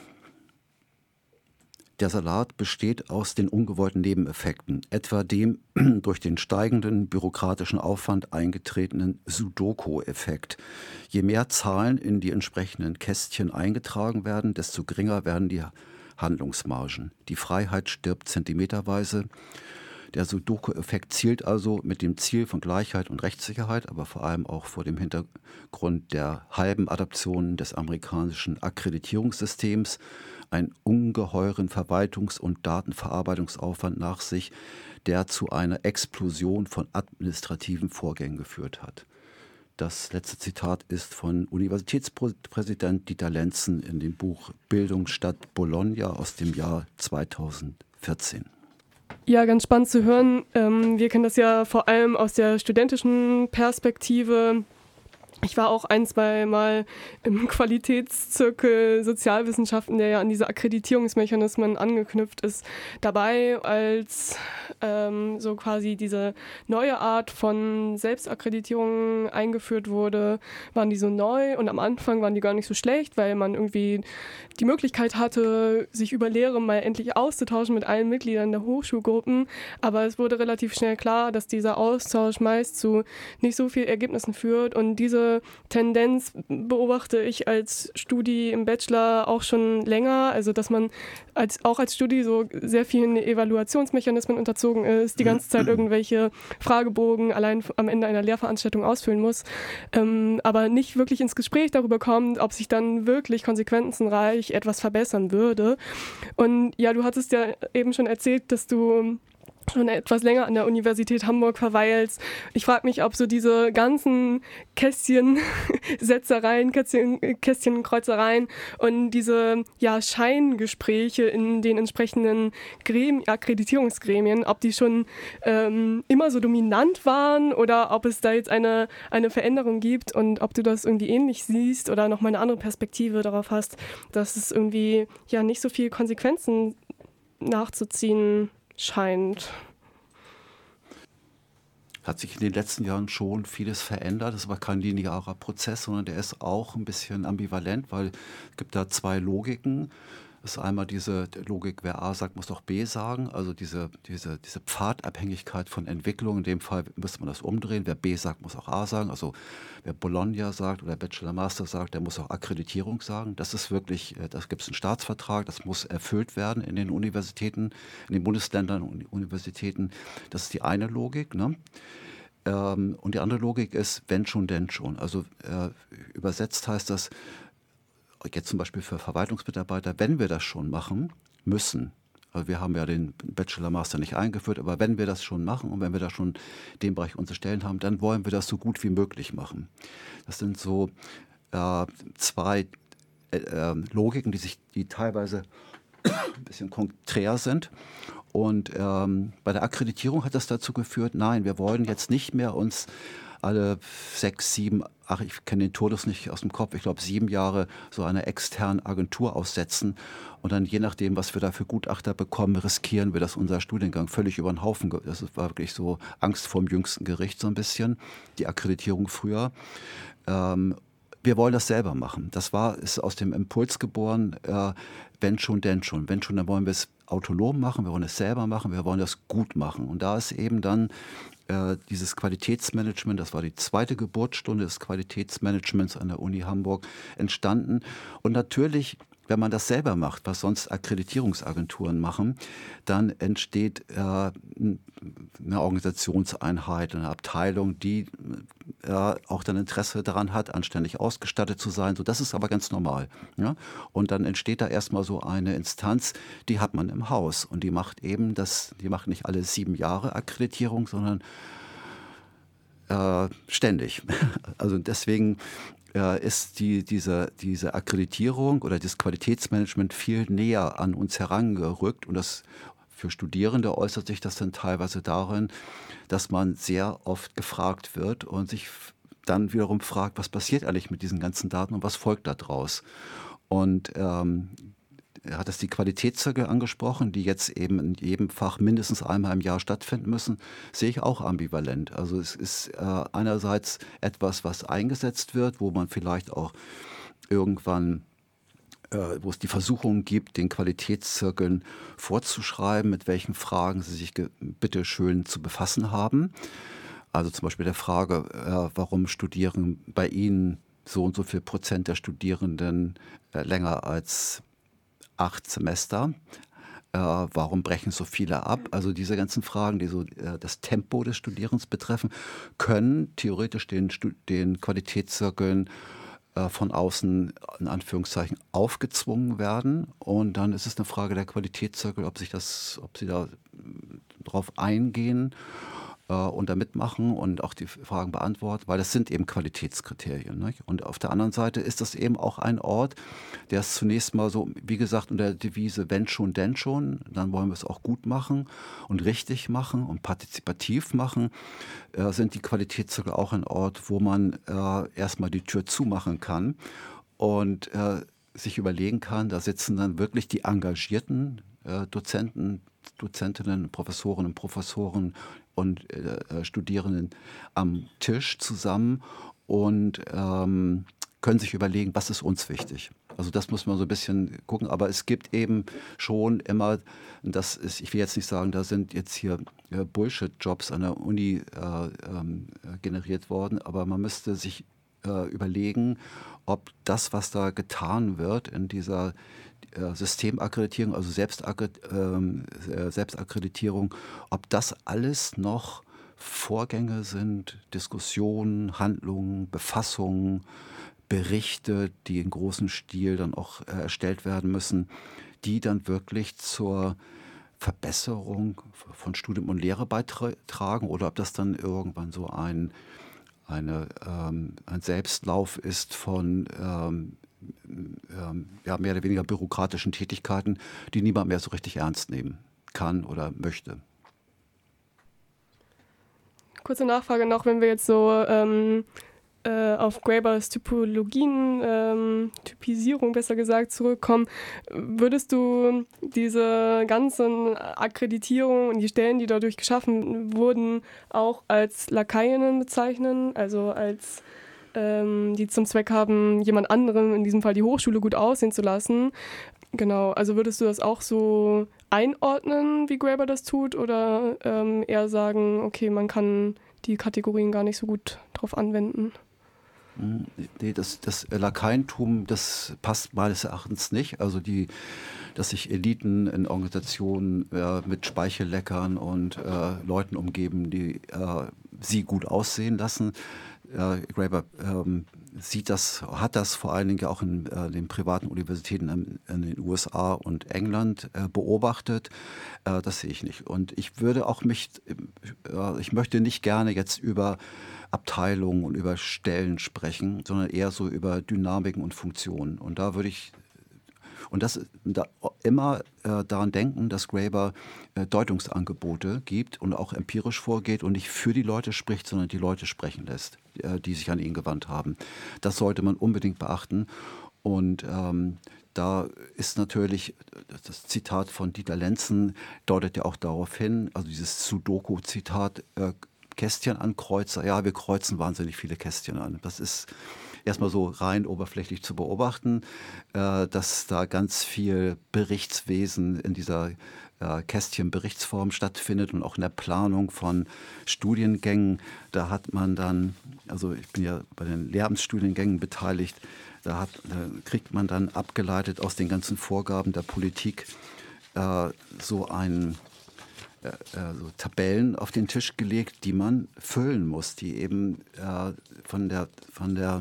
Der Salat besteht aus den ungewollten Nebeneffekten, etwa dem durch den steigenden bürokratischen Aufwand eingetretenen Sudoku-Effekt. Je mehr Zahlen in die entsprechenden Kästchen eingetragen werden, desto geringer werden die Handlungsmargen. Die Freiheit stirbt zentimeterweise. Der Sudoku-Effekt zielt also mit dem Ziel von Gleichheit und Rechtssicherheit, aber vor allem auch vor dem Hintergrund der halben Adaption des amerikanischen Akkreditierungssystems einen ungeheuren Verwaltungs- und Datenverarbeitungsaufwand nach sich, der zu einer Explosion von administrativen Vorgängen geführt hat. Das letzte Zitat ist von Universitätspräsident Dieter Lenzen in dem Buch Bildung statt Bologna aus dem Jahr zweitausendvierzehn. Ja, ganz spannend zu hören. Ähm, wir kennen das ja vor allem aus der studentischen Perspektive. Ich war auch ein, zwei Mal im Qualitätszirkel Sozialwissenschaften, der ja an diese Akkreditierungsmechanismen angeknüpft ist, dabei, als ähm, so quasi diese neue Art von Selbstakkreditierung eingeführt wurde, waren die so neu und am Anfang waren die gar nicht so schlecht, weil man irgendwie die Möglichkeit hatte, sich über Lehre mal endlich auszutauschen mit allen Mitgliedern der Hochschulgruppen, aber es wurde relativ schnell klar, dass dieser Austausch meist zu nicht so vielen Ergebnissen führt und diese Tendenz beobachte ich als Studi im Bachelor auch schon länger, also dass man als, auch als Studi so sehr vielen Evaluationsmechanismen unterzogen ist, die ganze Zeit irgendwelche Fragebogen allein am Ende einer Lehrveranstaltung ausfüllen muss, ähm, aber nicht wirklich ins Gespräch darüber kommt, ob sich dann wirklich konsequenzenreich etwas verbessern würde. Und ja, du hattest ja eben schon erzählt, dass du schon etwas länger an der Universität Hamburg verweilst. Ich frage mich, ob so diese ganzen Kästchen-Setzereien, Kästchen, Kästchen-Kreuzereien und diese ja, Scheingespräche in den entsprechenden Gremien, Akkreditierungsgremien, ob die schon ähm, immer so dominant waren oder ob es da jetzt eine, eine Veränderung gibt und ob du das irgendwie ähnlich siehst oder nochmal eine andere Perspektive darauf hast, dass es irgendwie ja nicht so viel Konsequenzen nachzuziehen scheint. Hat sich in den letzten Jahren schon vieles verändert. Das war kein linearer Prozess, sondern der ist auch ein bisschen ambivalent, weil es gibt da zwei Logiken. Das ist einmal diese Logik, wer A sagt, muss auch B sagen. Also diese, diese, diese Pfadabhängigkeit von Entwicklung. In dem Fall müsste man das umdrehen. Wer B sagt, muss auch A sagen. Also wer Bologna sagt oder Bachelor Master sagt, der muss auch Akkreditierung sagen. Das ist wirklich, da gibt es einen Staatsvertrag, das muss erfüllt werden in den Universitäten, in den Bundesländern und Universitäten. Das ist die eine Logik, ne? Ähm, und die andere Logik ist, wenn schon, denn schon. Also äh, übersetzt heißt das, jetzt zum Beispiel für Verwaltungsmitarbeiter, wenn wir das schon machen müssen, also wir haben ja den Bachelor Master nicht eingeführt, aber wenn wir das schon machen und wenn wir da schon in dem Bereich unsere Stellen haben, dann wollen wir das so gut wie möglich machen. Das sind so äh, zwei äh, Logiken, die sich, die teilweise ein bisschen konträr sind. Und ähm, bei der Akkreditierung hat das dazu geführt, nein, wir wollen jetzt nicht mehr uns alle sechs, sieben, ach, ich kenne den Todus nicht aus dem Kopf, ich glaube sieben Jahre so einer externen Agentur aussetzen und dann je nachdem, was wir da für Gutachter bekommen, riskieren wir, dass unser Studiengang völlig über den Haufen geht. Das war wirklich so Angst vor dem jüngsten Gericht so ein bisschen, die Akkreditierung früher. Ähm, wir wollen das selber machen. Das war, ist aus dem Impuls geboren, äh, wenn schon, denn schon. Wenn schon, dann wollen wir es autonom machen, wir wollen es selber machen, wir wollen das gut machen. Und da ist eben dann äh, dieses Qualitätsmanagement, das war die zweite Geburtsstunde des Qualitätsmanagements an der Uni Hamburg entstanden. Und natürlich, wenn man das selber macht, was sonst Akkreditierungsagenturen machen, dann entsteht äh, eine Organisationseinheit, eine Abteilung, die äh, auch dann Interesse daran hat, anständig ausgestattet zu sein. So, das ist aber ganz normal. Ja? Und dann entsteht da erstmal so eine Instanz, die hat man im Haus. Und die macht eben das, die macht nicht alle sieben Jahre Akkreditierung, sondern äh, ständig. Also deswegen ist die, diese, diese Akkreditierung oder das Qualitätsmanagement viel näher an uns herangerückt. Und das für Studierende äußert sich das dann teilweise darin, dass man sehr oft gefragt wird und sich dann wiederum fragt, was passiert eigentlich mit diesen ganzen Daten und was folgt daraus. Und ähm, er hat es die Qualitätszirkel angesprochen, die jetzt eben in jedem Fach mindestens einmal im Jahr stattfinden müssen, sehe ich auch ambivalent. Also es ist äh, einerseits etwas, was eingesetzt wird, wo man vielleicht auch irgendwann, äh, wo es die Versuchung gibt, den Qualitätszirkeln vorzuschreiben, mit welchen Fragen sie sich bitte schön zu befassen haben. Also zum Beispiel der Frage, äh, warum studieren bei Ihnen so und so viel Prozent der Studierenden äh, länger als acht Semester. Äh, warum brechen so viele ab? Also diese ganzen Fragen, die so äh, das Tempo des Studierens betreffen, können theoretisch den, den Qualitätszirkeln äh, von außen in Anführungszeichen aufgezwungen werden. Und dann ist es eine Frage der Qualitätszirkel, ob sich das, ob sie da drauf eingehen und da mitmachen und auch die Fragen beantworten, weil das sind eben Qualitätskriterien. Nicht? Und auf der anderen Seite ist das eben auch ein Ort, der es zunächst mal so, wie gesagt, unter der Devise, wenn schon, denn schon, dann wollen wir es auch gut machen und richtig machen und partizipativ machen, äh, sind die Qualitätszirkel auch ein Ort, wo man äh, erstmal die Tür zumachen kann und äh, sich überlegen kann, da sitzen dann wirklich die engagierten äh, Dozenten, Dozentinnen, Professorinnen und Professoren und äh, Studierenden am Tisch zusammen und ähm, können sich überlegen, was ist uns wichtig. Also das muss man so ein bisschen gucken, aber es gibt eben schon immer, das ist, ich will jetzt nicht sagen, da sind jetzt hier äh, Bullshit-Jobs an der Uni äh, ähm, generiert worden, aber man müsste sich äh, überlegen, ob das, was da getan wird in dieser Systemakkreditierung, also Selbstakkreditierung, ob das alles noch Vorgänge sind, Diskussionen, Handlungen, Befassungen, Berichte, die in großem Stil dann auch erstellt werden müssen, die dann wirklich zur Verbesserung von Studium und Lehre beitragen oder ob das dann irgendwann so ein, eine, ähm, ein Selbstlauf ist von ähm, ja, mehr oder weniger bürokratischen Tätigkeiten, die niemand mehr so richtig ernst nehmen kann oder möchte. Kurze Nachfrage noch, wenn wir jetzt so ähm, äh, auf Grabers Typologien, ähm, Typisierung besser gesagt, zurückkommen, würdest du diese ganzen Akkreditierungen und die Stellen, die dadurch geschaffen wurden, auch als Lakaien bezeichnen, also als die zum Zweck haben, jemand anderem, in diesem Fall die Hochschule, gut aussehen zu lassen? Genau, also würdest du das auch so einordnen, wie Graeber das tut, oder ähm, eher sagen, okay, man kann die Kategorien gar nicht so gut drauf anwenden? Nee, das, das Lakaientum, das passt meines Erachtens nicht. Also die, dass sich Eliten in Organisationen äh, mit Speichelleckern und äh, Leuten umgeben, die äh, sie gut aussehen lassen. Äh, Graeber ähm, sieht das, hat das vor allen Dingen auch in äh, den privaten Universitäten in, in den U S A und England äh, beobachtet. Äh, das sehe ich nicht. Und ich würde auch mich, äh, ich möchte nicht gerne jetzt über Abteilungen und über Stellen sprechen, sondern eher so über Dynamiken und Funktionen. Und da würde ich und das da immer äh, daran denken, dass Graeber äh, Deutungsangebote gibt und auch empirisch vorgeht und nicht für die Leute spricht, sondern die Leute sprechen lässt, äh, die sich an ihn gewandt haben. Das sollte man unbedingt beachten. Und ähm, da ist natürlich das Zitat von Dieter Lenzen deutet ja auch darauf hin, also dieses Sudoku-Zitat, äh, Kästchen ankreuzer. Ja, wir kreuzen wahnsinnig viele Kästchen an. Das ist erstmal so rein oberflächlich zu beobachten, äh, dass da ganz viel Berichtswesen in dieser äh, Kästchen-Berichtsform stattfindet und auch in der Planung von Studiengängen. Da hat man dann, also ich bin ja bei den Lehramtsstudiengängen beteiligt, da, hat, da kriegt man dann abgeleitet aus den ganzen Vorgaben der Politik äh, so ein Also Tabellen auf den Tisch gelegt, die man füllen muss, die eben äh, von der, von der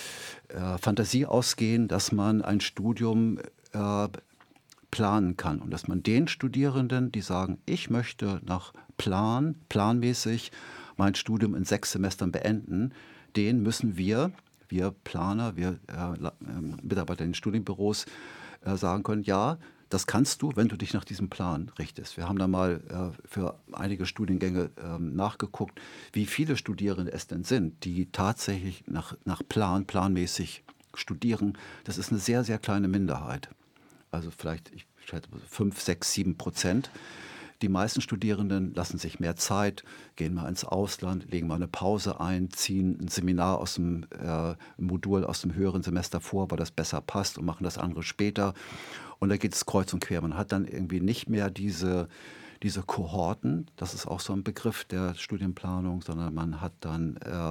äh, Fantasie ausgehen, dass man ein Studium äh, planen kann und dass man den Studierenden, die sagen, ich möchte nach Plan, planmäßig mein Studium in sechs Semestern beenden, denen müssen wir, wir Planer, wir äh, Mitarbeiter in den Studienbüros äh, sagen können, ja, das kannst du, wenn du dich nach diesem Plan richtest. Wir haben da mal äh, für einige Studiengänge ähm, nachgeguckt, wie viele Studierende es denn sind, die tatsächlich nach, nach Plan, planmäßig studieren. Das ist eine sehr, sehr kleine Minderheit. Also vielleicht, ich schätze, fünf, sechs, sieben Prozent. Die meisten Studierenden lassen sich mehr Zeit, gehen mal ins Ausland, legen mal eine Pause ein, ziehen ein Seminar aus dem äh, Modul aus dem höheren Semester vor, weil das besser passt und machen das andere später. Und da geht es kreuz und quer. Man hat dann irgendwie nicht mehr diese, diese Kohorten, das ist auch so ein Begriff der Studienplanung, sondern man hat dann äh,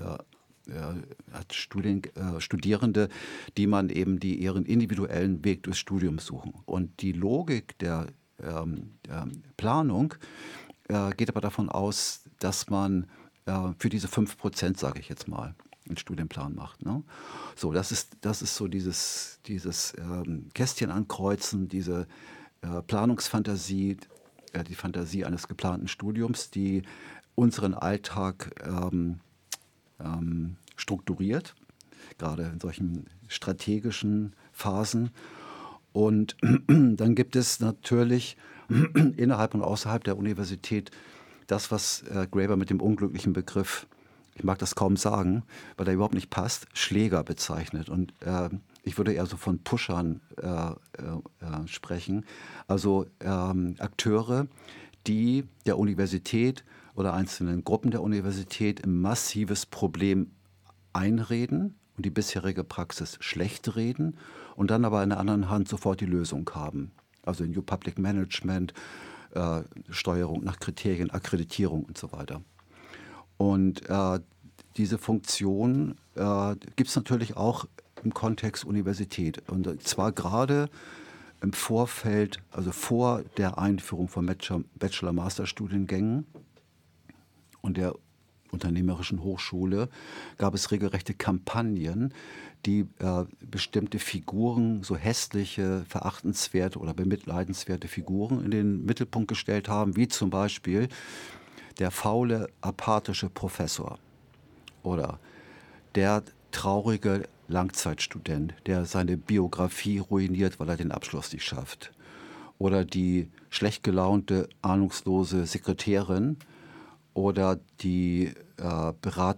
äh, hat Studien, äh, Studierende, die man eben die ihren individuellen Weg durchs Studium suchen. Und die Logik der ähm, ähm, Planung äh, geht aber davon aus, dass man äh, für diese fünf Prozent, sage ich jetzt mal, einen Studienplan macht. Ne? So, das ist, das ist so dieses, dieses ähm, Kästchen ankreuzen, diese äh, Planungsfantasie, äh, die Fantasie eines geplanten Studiums, die unseren Alltag ähm, ähm, strukturiert, gerade in solchen strategischen Phasen. Und dann gibt es natürlich innerhalb und außerhalb der Universität das, was äh, Graeber mit dem unglücklichen Begriff, ich mag das kaum sagen, weil er überhaupt nicht passt, Schläger bezeichnet. Und äh, ich würde eher so von Pushern äh, äh, sprechen. Also ähm, Akteure, die der Universität oder einzelnen Gruppen der Universität ein massives Problem einreden und die bisherige Praxis schlecht reden und dann aber in der anderen Hand sofort die Lösung haben. Also New Public Management, äh, Steuerung nach Kriterien, Akkreditierung und so weiter. Und äh, diese Funktion äh, gibt es natürlich auch im Kontext Universität. Und zwar gerade im Vorfeld, also vor der Einführung von Bachelor-Master-Studiengängen und der Unternehmerischen Hochschule gab es regelrechte Kampagnen, die äh, bestimmte Figuren, so hässliche, verachtenswerte oder bemitleidenswerte Figuren in den Mittelpunkt gestellt haben, wie zum Beispiel der faule, apathische Professor oder der traurige Langzeitstudent, der seine Biografie ruiniert, weil er den Abschluss nicht schafft. Oder die schlecht gelaunte, ahnungslose Sekretärin oder die äh,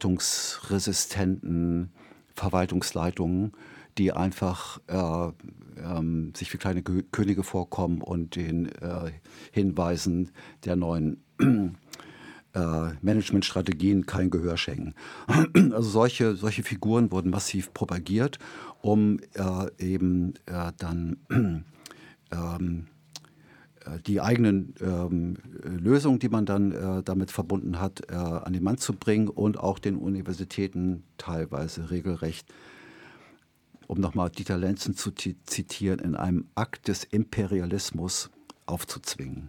beratungsresistenten Verwaltungsleitungen, die einfach äh, ähm, sich wie kleine G- Könige vorkommen und den äh, Hinweisen der neuen äh, Managementstrategien kein Gehör schenken. Also solche, solche Figuren wurden massiv propagiert, um äh, eben äh, dann ähm, die eigenen ähm, Lösungen, die man dann äh, damit verbunden hat, äh, an den Mann zu bringen und auch den Universitäten teilweise regelrecht, um nochmal Dieter Lenzen zu zitieren, in einem Akt des Imperialismus aufzuzwingen.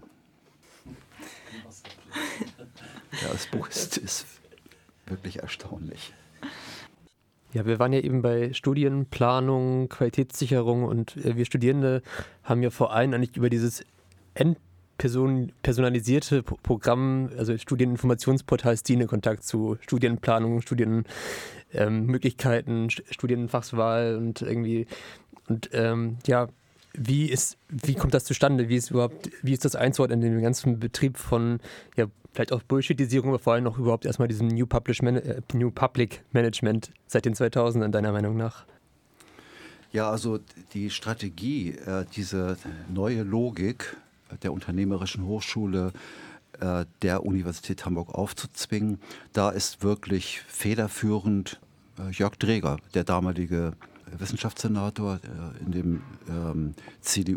Ja, das Buch ist, ist wirklich erstaunlich. Ja, wir waren ja eben bei Studienplanung, Qualitätssicherung und äh, wir Studierende haben ja vor allem eigentlich über dieses entpersonalisierte Programm, also Studieninformationsportal Stine, Kontakt zu Studienplanung, Studienmöglichkeiten, ähm, Studienfachswahl und irgendwie und ähm, ja, wie ist, wie kommt das zustande? Wie ist überhaupt, wie ist das einzuordnen in dem ganzen Betrieb von ja vielleicht auch Bullshitisierung, aber vor allem auch überhaupt erstmal diesem New Public, Man- äh, New Public Management seit den zweitausendern deiner Meinung nach? Ja, also die Strategie, äh, diese neue Logik der Unternehmerischen Hochschule äh, der Universität Hamburg aufzuzwingen, da ist wirklich federführend äh, Jörg Dreger, der damalige Wissenschaftssenator äh, in dem ähm, C D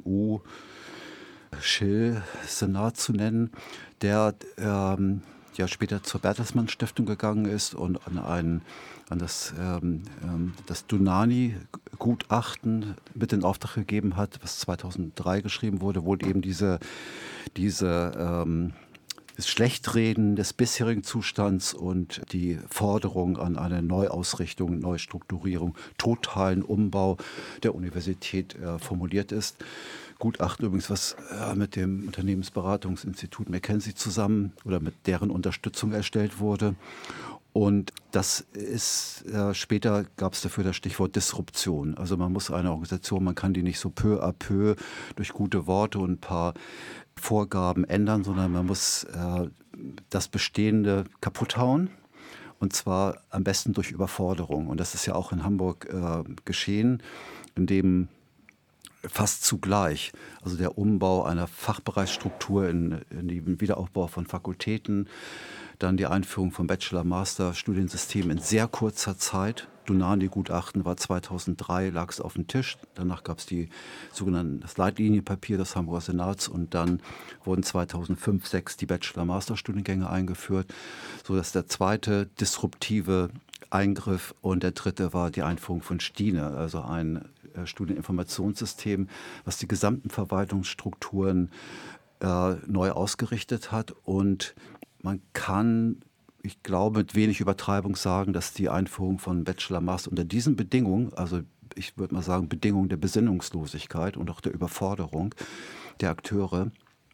U-Schill-Senat zu nennen, der ähm, ja später zur Bertelsmann Stiftung gegangen ist und an, einen, an das, ähm, das Dohnanyi-Gutachten mit in Auftrag gegeben hat, was zweitausenddrei geschrieben wurde, wo eben diese, diese ähm, das Schlechtreden des bisherigen Zustands und die Forderung an eine Neuausrichtung, Neustrukturierung, totalen Umbau der Universität äh, formuliert ist. Gutachten übrigens, was äh, mit dem Unternehmensberatungsinstitut McKinsey zusammen oder mit deren Unterstützung erstellt wurde. Und das ist, äh, später gab es dafür das Stichwort Disruption. Also man muss eine Organisation, man kann die nicht so peu à peu durch gute Worte und ein paar Vorgaben ändern, sondern man muss äh, das Bestehende kaputt hauen. Und zwar am besten durch Überforderung. Und das ist ja auch in Hamburg äh, geschehen, indem fast zugleich, also der Umbau einer Fachbereichsstruktur in, in den Wiederaufbau von Fakultäten, dann die Einführung von Bachelor-Master-Studiensystemen in sehr kurzer Zeit. Dohnanyi-Gutachten war zweitausenddrei, lag es auf dem Tisch. Danach gab es die sogenannten das Leitlinienpapier des Hamburger Senats und dann wurden zweitausendfünf, sechs die Bachelor-Master-Studiengänge eingeführt, sodass der zweite disruptive Eingriff und der dritte war die Einführung von Stine, also ein äh, Studieninformationssystem, was die gesamten Verwaltungsstrukturen äh, neu ausgerichtet hat. Und man kann, ich glaube, mit wenig Übertreibung sagen, dass die Einführung von Bachelor Master unter diesen Bedingungen, also ich würde mal sagen Bedingungen der Besinnungslosigkeit und auch der Überforderung der Akteure,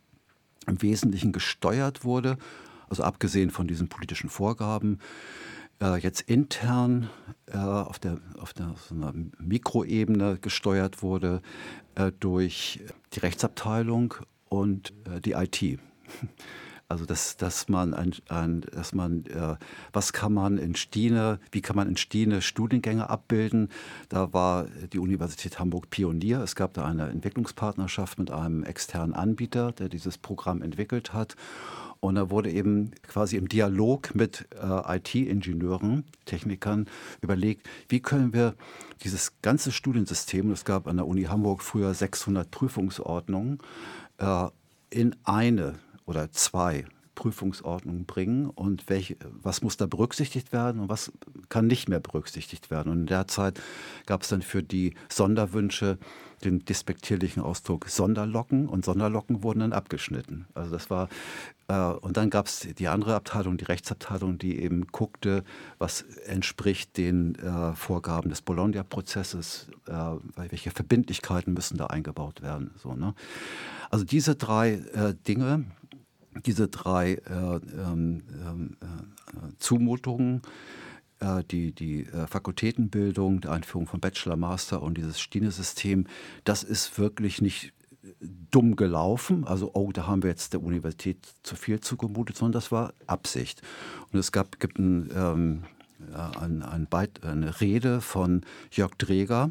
im Wesentlichen gesteuert wurde, also abgesehen von diesen politischen Vorgaben, äh, jetzt intern äh, auf der, auf der so einer Mikroebene gesteuert wurde äh, durch die Rechtsabteilung und äh, die I T. Also dass, dass man, ein, ein, dass man äh, was kann man in Stine, wie kann man in Stine Studiengänge abbilden? Da war die Universität Hamburg Pionier. Es gab da eine Entwicklungspartnerschaft mit einem externen Anbieter, der dieses Programm entwickelt hat. Und da wurde eben quasi im Dialog mit äh, I T-Ingenieuren, Technikern überlegt, wie können wir dieses ganze Studiensystem, es gab an der Uni Hamburg früher sechshundert Prüfungsordnungen, äh, in eine oder zwei Prüfungsordnungen bringen und welche, was muss da berücksichtigt werden und was kann nicht mehr berücksichtigt werden. Und in der Zeit gab es dann für die Sonderwünsche den despektierlichen Ausdruck Sonderlocken und Sonderlocken wurden dann abgeschnitten. Also das war, äh, und dann gab es die andere Abteilung, die Rechtsabteilung, die eben guckte, was entspricht den äh, Vorgaben des Bologna-Prozesses, äh, welche Verbindlichkeiten müssen da eingebaut werden. So, ne? Also diese drei äh, Dinge, diese drei äh, ähm, äh, Zumutungen, äh, die, die äh, Fakultätenbildung, die Einführung von Bachelor, Master und dieses Stine-System, das ist wirklich nicht dumm gelaufen. Also, oh, da haben wir jetzt der Universität zu viel zugemutet, sondern das war Absicht. Und es gab, gibt ein, ähm, ein, ein Beit, eine Rede von Jörg Dreger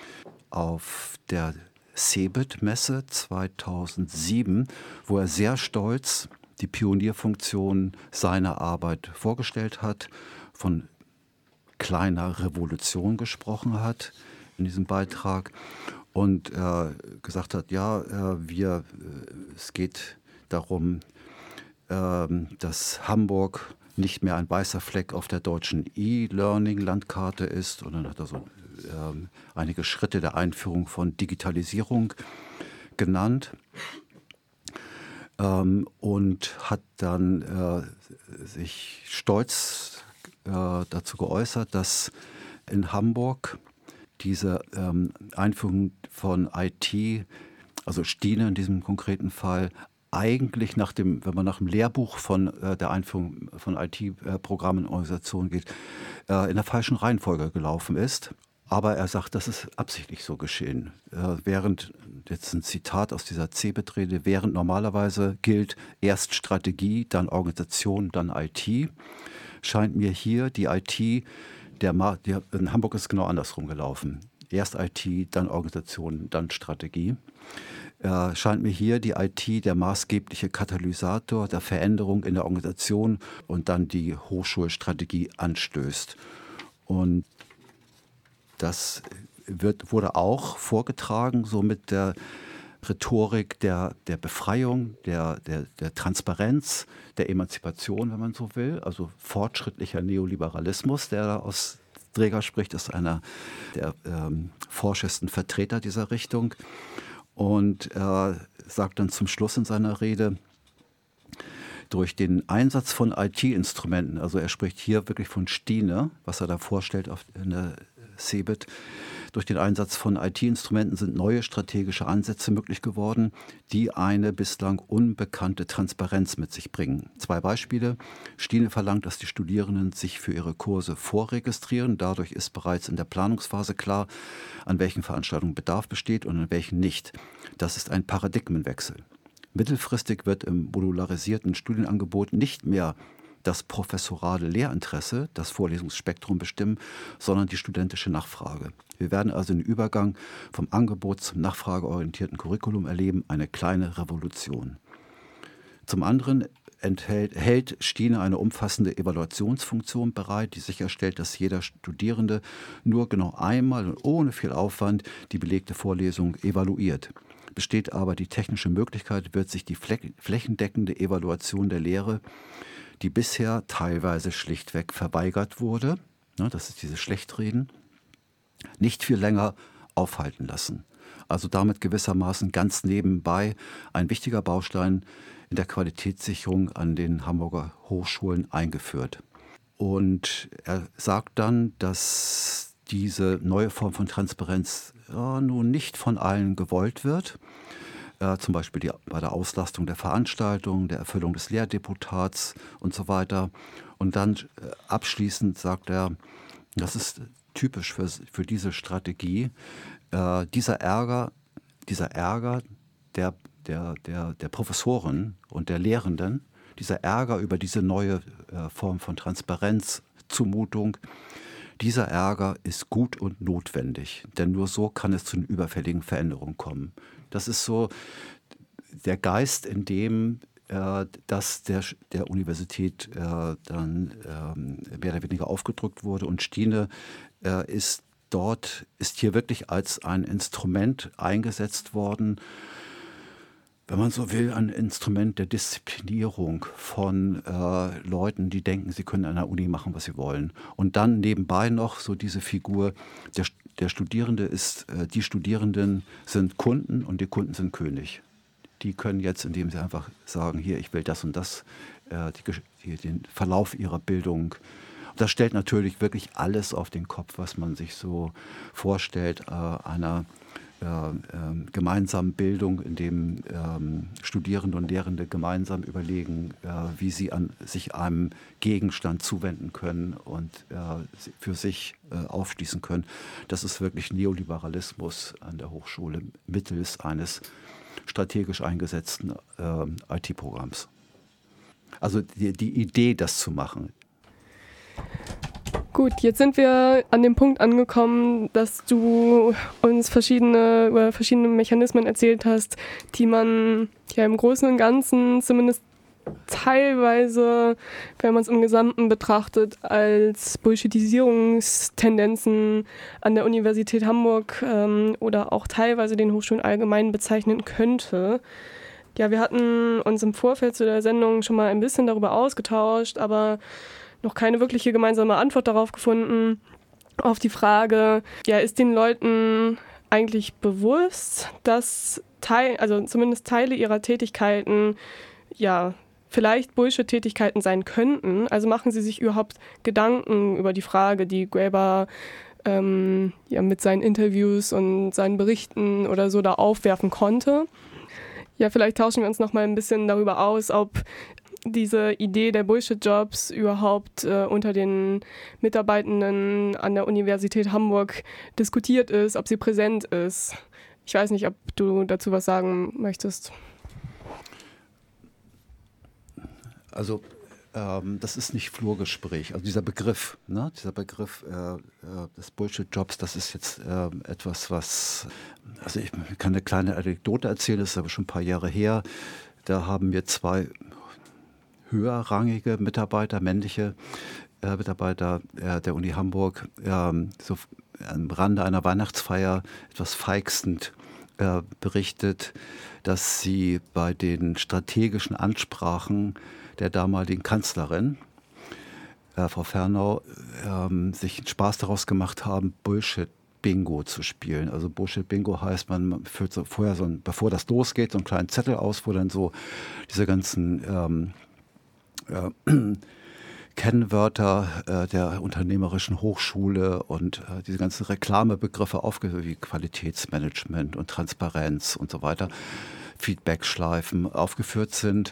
auf der CeBIT-Messe zweitausendsieben, wo er sehr stolz die Pionierfunktion seiner Arbeit vorgestellt hat, von kleiner Revolution gesprochen hat in diesem Beitrag und äh, gesagt hat, ja, äh, wir, äh, es geht darum, äh, dass Hamburg nicht mehr ein weißer Fleck auf der deutschen E-Learning-Landkarte ist. Und dann hat er so äh, einige Schritte der Einführung von Digitalisierung genannt. Ähm, und hat dann äh, sich stolz äh, dazu geäußert, dass in Hamburg diese ähm, Einführung von I T, also Stine in diesem konkreten Fall, eigentlich nach dem, wenn man nach dem Lehrbuch von äh, der Einführung von I T-Programmen in Organisationen geht, äh, in der falschen Reihenfolge gelaufen ist. Aber er sagt, das ist absichtlich so geschehen. Äh, während, jetzt ein Zitat aus dieser C E B I-Rede, während normalerweise gilt erst Strategie, dann Organisation, dann I T, scheint mir hier die I T, der, der in Hamburg ist genau andersrum gelaufen. Erst I T, dann Organisation, dann Strategie. Äh, scheint mir hier die I T der maßgebliche Katalysator der Veränderung in der Organisation und dann die Hochschulstrategie anstößt. Und das wird, wurde auch vorgetragen, so mit der Rhetorik der, der Befreiung, der, der, der Transparenz, der Emanzipation, wenn man so will. Also fortschrittlicher Neoliberalismus, der da aus Dreger spricht, ist einer der ähm, forschesten Vertreter dieser Richtung. Und er sagt dann zum Schluss in seiner Rede, durch den Einsatz von I T-Instrumenten, also er spricht hier wirklich von Stine, was er da vorstellt auf, in der C E B I T, durch den Einsatz von I T-Instrumenten sind neue strategische Ansätze möglich geworden, die eine bislang unbekannte Transparenz mit sich bringen. Zwei Beispiele. Stine verlangt, dass die Studierenden sich für ihre Kurse vorregistrieren. Dadurch ist bereits in der Planungsphase klar, an welchen Veranstaltungen Bedarf besteht und an welchen nicht. Das ist ein Paradigmenwechsel. Mittelfristig wird im modularisierten Studienangebot nicht mehr das professorale Lehrinteresse, das Vorlesungsspektrum bestimmen, sondern die studentische Nachfrage. Wir werden also den Übergang vom Angebot zum nachfrageorientierten Curriculum erleben, eine kleine Revolution. Zum anderen enthält, hält Stine eine umfassende Evaluationsfunktion bereit, die sicherstellt, dass jeder Studierende nur genau einmal und ohne viel Aufwand die belegte Vorlesung evaluiert. Besteht aber die technische Möglichkeit, wird sich die flächendeckende Evaluation der Lehre, die bisher teilweise schlichtweg verweigert wurde, ne, das ist dieses Schlechtreden, nicht viel länger aufhalten lassen. Also damit gewissermaßen ganz nebenbei ein wichtiger Baustein in der Qualitätssicherung an den Hamburger Hochschulen eingeführt. Und er sagt dann, dass diese neue Form von Transparenz ja, nun nicht von allen gewollt wird. Äh, zum Beispiel die, bei der Auslastung der Veranstaltung, der Erfüllung des Lehrdeputats und so weiter. Und dann äh, abschließend sagt er, das ist typisch für, für diese Strategie, äh, dieser Ärger, dieser Ärger der, der, der, der Professoren und der Lehrenden, dieser Ärger über diese neue äh, Form von Transparenz, Zumutung, dieser Ärger ist gut und notwendig, denn nur so kann es zu einer überfälligen Veränderung kommen. Das ist so der Geist, in dem äh, das der, der Universität äh, dann äh, mehr oder weniger aufgedrückt wurde. Und Stine äh, ist dort, ist hier wirklich als ein Instrument eingesetzt worden, wenn man so will, ein Instrument der Disziplinierung von äh, Leuten, die denken, sie können an der Uni machen, was sie wollen. Und dann nebenbei noch so diese Figur, der, der Studierende ist, äh, die Studierenden sind Kunden und die Kunden sind König. Die können jetzt, indem sie einfach sagen, hier, ich will das und das, äh, die, die, den Verlauf ihrer Bildung. Das stellt natürlich wirklich alles auf den Kopf, was man sich so vorstellt, äh, einer Äh, äh, gemeinsamen Bildung, in dem ähm, Studierende und Lehrende gemeinsam überlegen, äh, wie sie an sich einem Gegenstand zuwenden können und äh, für sich äh, aufschließen können. Das ist wirklich Neoliberalismus an der Hochschule mittels eines strategisch eingesetzten äh, I T-Programms. Also die, die Idee, das zu machen. Gut, jetzt sind wir an dem Punkt angekommen, dass du uns verschiedene, über verschiedene Mechanismen erzählt hast, die man ja im Großen und Ganzen zumindest teilweise, wenn man es im Gesamten betrachtet, als Bullshitisierungstendenzen an der Universität Hamburg ähm, oder auch teilweise den Hochschulen allgemein bezeichnen könnte. Ja, wir hatten uns im Vorfeld zu der Sendung schon mal ein bisschen darüber ausgetauscht, aber noch keine wirkliche gemeinsame Antwort darauf gefunden, auf die Frage, ja, ist den Leuten eigentlich bewusst, dass Teil, also zumindest Teile ihrer Tätigkeiten ja vielleicht Bullshit-Tätigkeiten sein könnten. Also machen sie sich überhaupt Gedanken über die Frage, die Graeber ähm, ja, mit seinen Interviews und seinen Berichten oder so da aufwerfen konnte. Ja, vielleicht tauschen wir uns noch mal ein bisschen darüber aus, ob diese Idee der Bullshit-Jobs überhaupt äh, unter den Mitarbeitenden an der Universität Hamburg diskutiert ist, ob sie präsent ist. Ich weiß nicht, ob du dazu was sagen möchtest. Also ähm, das ist nicht Flurgespräch. Also dieser Begriff, ne, dieser Begriff äh, äh, des Bullshit-Jobs, das ist jetzt äh, etwas, was, also ich kann eine kleine Anekdote erzählen, das ist aber schon ein paar Jahre her. Da haben wir zwei höherrangige Mitarbeiter, männliche äh, Mitarbeiter äh, der Uni Hamburg, äh, so am Rande einer Weihnachtsfeier etwas feixend äh, berichtet, dass sie bei den strategischen Ansprachen der damaligen Kanzlerin, äh, Frau Fernau, äh, sich Spaß daraus gemacht haben, Bullshit-Bingo zu spielen. Also Bullshit-Bingo heißt, man führt so vorher, so ein, bevor das losgeht, so einen kleinen Zettel aus, wo dann so diese ganzen ähm, äh, Kennwörter äh, der unternehmerischen Hochschule und äh, diese ganzen Reklamebegriffe aufgeführt, wie Qualitätsmanagement und Transparenz und so weiter, Feedback-Schleifen aufgeführt sind.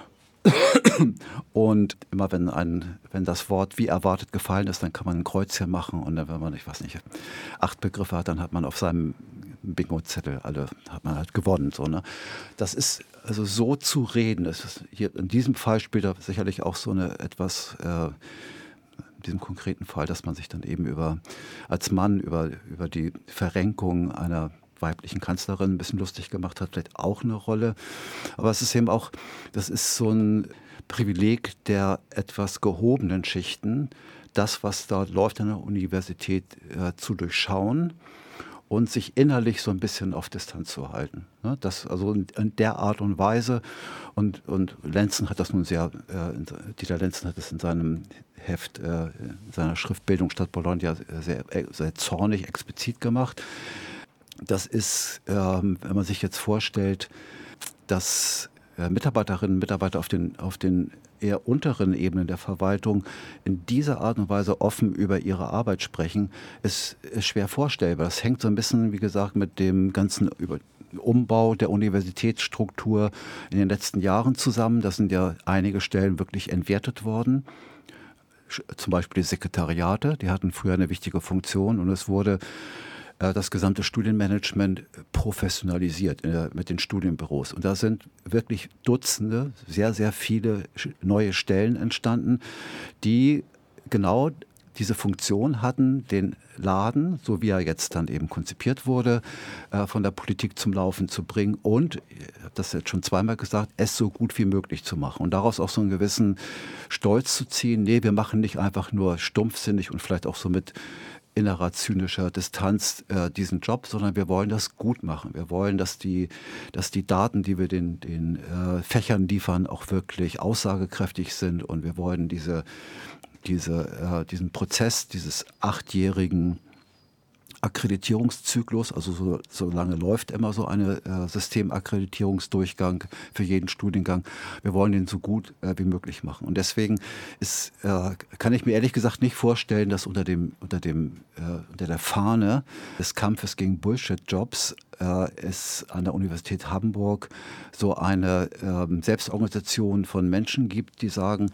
Und immer wenn ein, wenn das Wort wie erwartet gefallen ist, dann kann man ein Kreuzchen machen und dann, wenn man, ich weiß nicht, acht Begriffe hat, dann hat man auf seinem Bingo-Zettel alle, hat man halt gewonnen. So, ne? Das ist also so zu reden, das ist hier in diesem Fall spielt da sicherlich auch so eine etwas, äh, in diesem konkreten Fall, dass man sich dann eben über, als Mann über, über die Verrenkung einer weiblichen Kanzlerin ein bisschen lustig gemacht hat, vielleicht auch eine Rolle. Aber es ist eben auch, das ist so ein Privileg der etwas gehobenen Schichten, das, was da läuft an der Universität, äh, zu durchschauen und sich innerlich so ein bisschen auf Distanz zu halten. Ne? Das also in, in der Art und Weise. Und, und Lenzen hat das nun sehr, äh, Dieter Lenzen hat das in seinem Heft, äh, in seiner Schrift Bildung statt Bologna sehr, sehr zornig explizit gemacht. Das ist, ähm, wenn man sich jetzt vorstellt, dass äh, Mitarbeiterinnen und Mitarbeiter auf den, auf den eher unteren Ebenen der Verwaltung in dieser Art und Weise offen über ihre Arbeit sprechen, ist, ist schwer vorstellbar. Das hängt so ein bisschen, wie gesagt, mit dem ganzen über Umbau der Universitätsstruktur in den letzten Jahren zusammen. Da sind ja einige Stellen wirklich entwertet worden. Zum Beispiel die Sekretariate, die hatten früher eine wichtige Funktion und es wurde das gesamte Studienmanagement professionalisiert äh, mit den Studienbüros. Und da sind wirklich Dutzende, sehr, sehr viele neue Stellen entstanden, die genau diese Funktion hatten, den Laden, so wie er jetzt dann eben konzipiert wurde, äh, von der Politik zum Laufen zu bringen und, ich habe das jetzt schon zweimal gesagt, es so gut wie möglich zu machen und daraus auch so einen gewissen Stolz zu ziehen. Nee, wir machen nicht einfach nur stumpfsinnig und vielleicht auch so mit innerer zynischer Distanz äh, diesen Job, sondern wir wollen das gut machen. Wir wollen, dass die, dass die Daten, die wir den, den äh, Fächern liefern, auch wirklich aussagekräftig sind und wir wollen diese, diese, äh, diesen Prozess dieses achtjährigen Akkreditierungszyklus, also so, so lange läuft immer so eine äh, Systemakkreditierungsdurchgang für jeden Studiengang. Wir wollen den so gut äh, wie möglich machen. Und deswegen ist, äh, kann ich mir ehrlich gesagt nicht vorstellen, dass unter dem, unter dem, äh, unter der Fahne des Kampfes gegen Bullshit-Jobs äh, es an der Universität Hamburg so eine äh, Selbstorganisation von Menschen gibt, die sagen,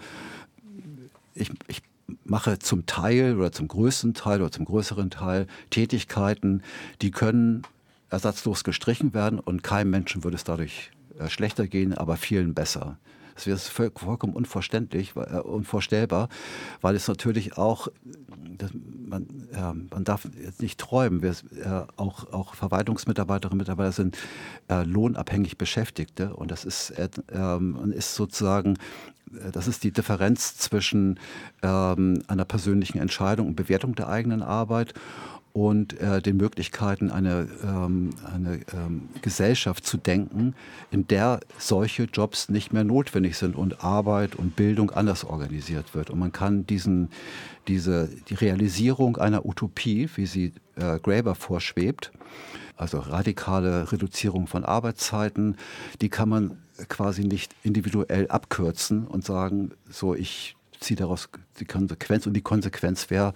ich, ich mache zum Teil oder zum größten Teil oder zum größeren Teil Tätigkeiten, die können ersatzlos gestrichen werden und keinem Menschen würde es dadurch äh, schlechter gehen, aber vielen besser. Das wäre vollkommen unverständlich, äh, unvorstellbar, weil es natürlich auch, das, man, äh, man darf jetzt nicht träumen. Wir, äh, auch, auch Verwaltungsmitarbeiterinnen und Mitarbeiter sind äh, lohnabhängig Beschäftigte und das ist, äh, äh, ist sozusagen, äh, das ist die Differenz zwischen ähm, einer persönlichen Entscheidung und Bewertung der eigenen Arbeit und äh, den Möglichkeiten, eine, ähm, eine ähm, Gesellschaft zu denken, in der solche Jobs nicht mehr notwendig sind und Arbeit und Bildung anders organisiert wird. Und man kann diesen, diese, die Realisierung einer Utopie, wie sie äh, Graeber vorschwebt, also radikale Reduzierung von Arbeitszeiten, die kann man quasi nicht individuell abkürzen und sagen, so ich ziehe daraus die Konsequenz und die Konsequenz wäre,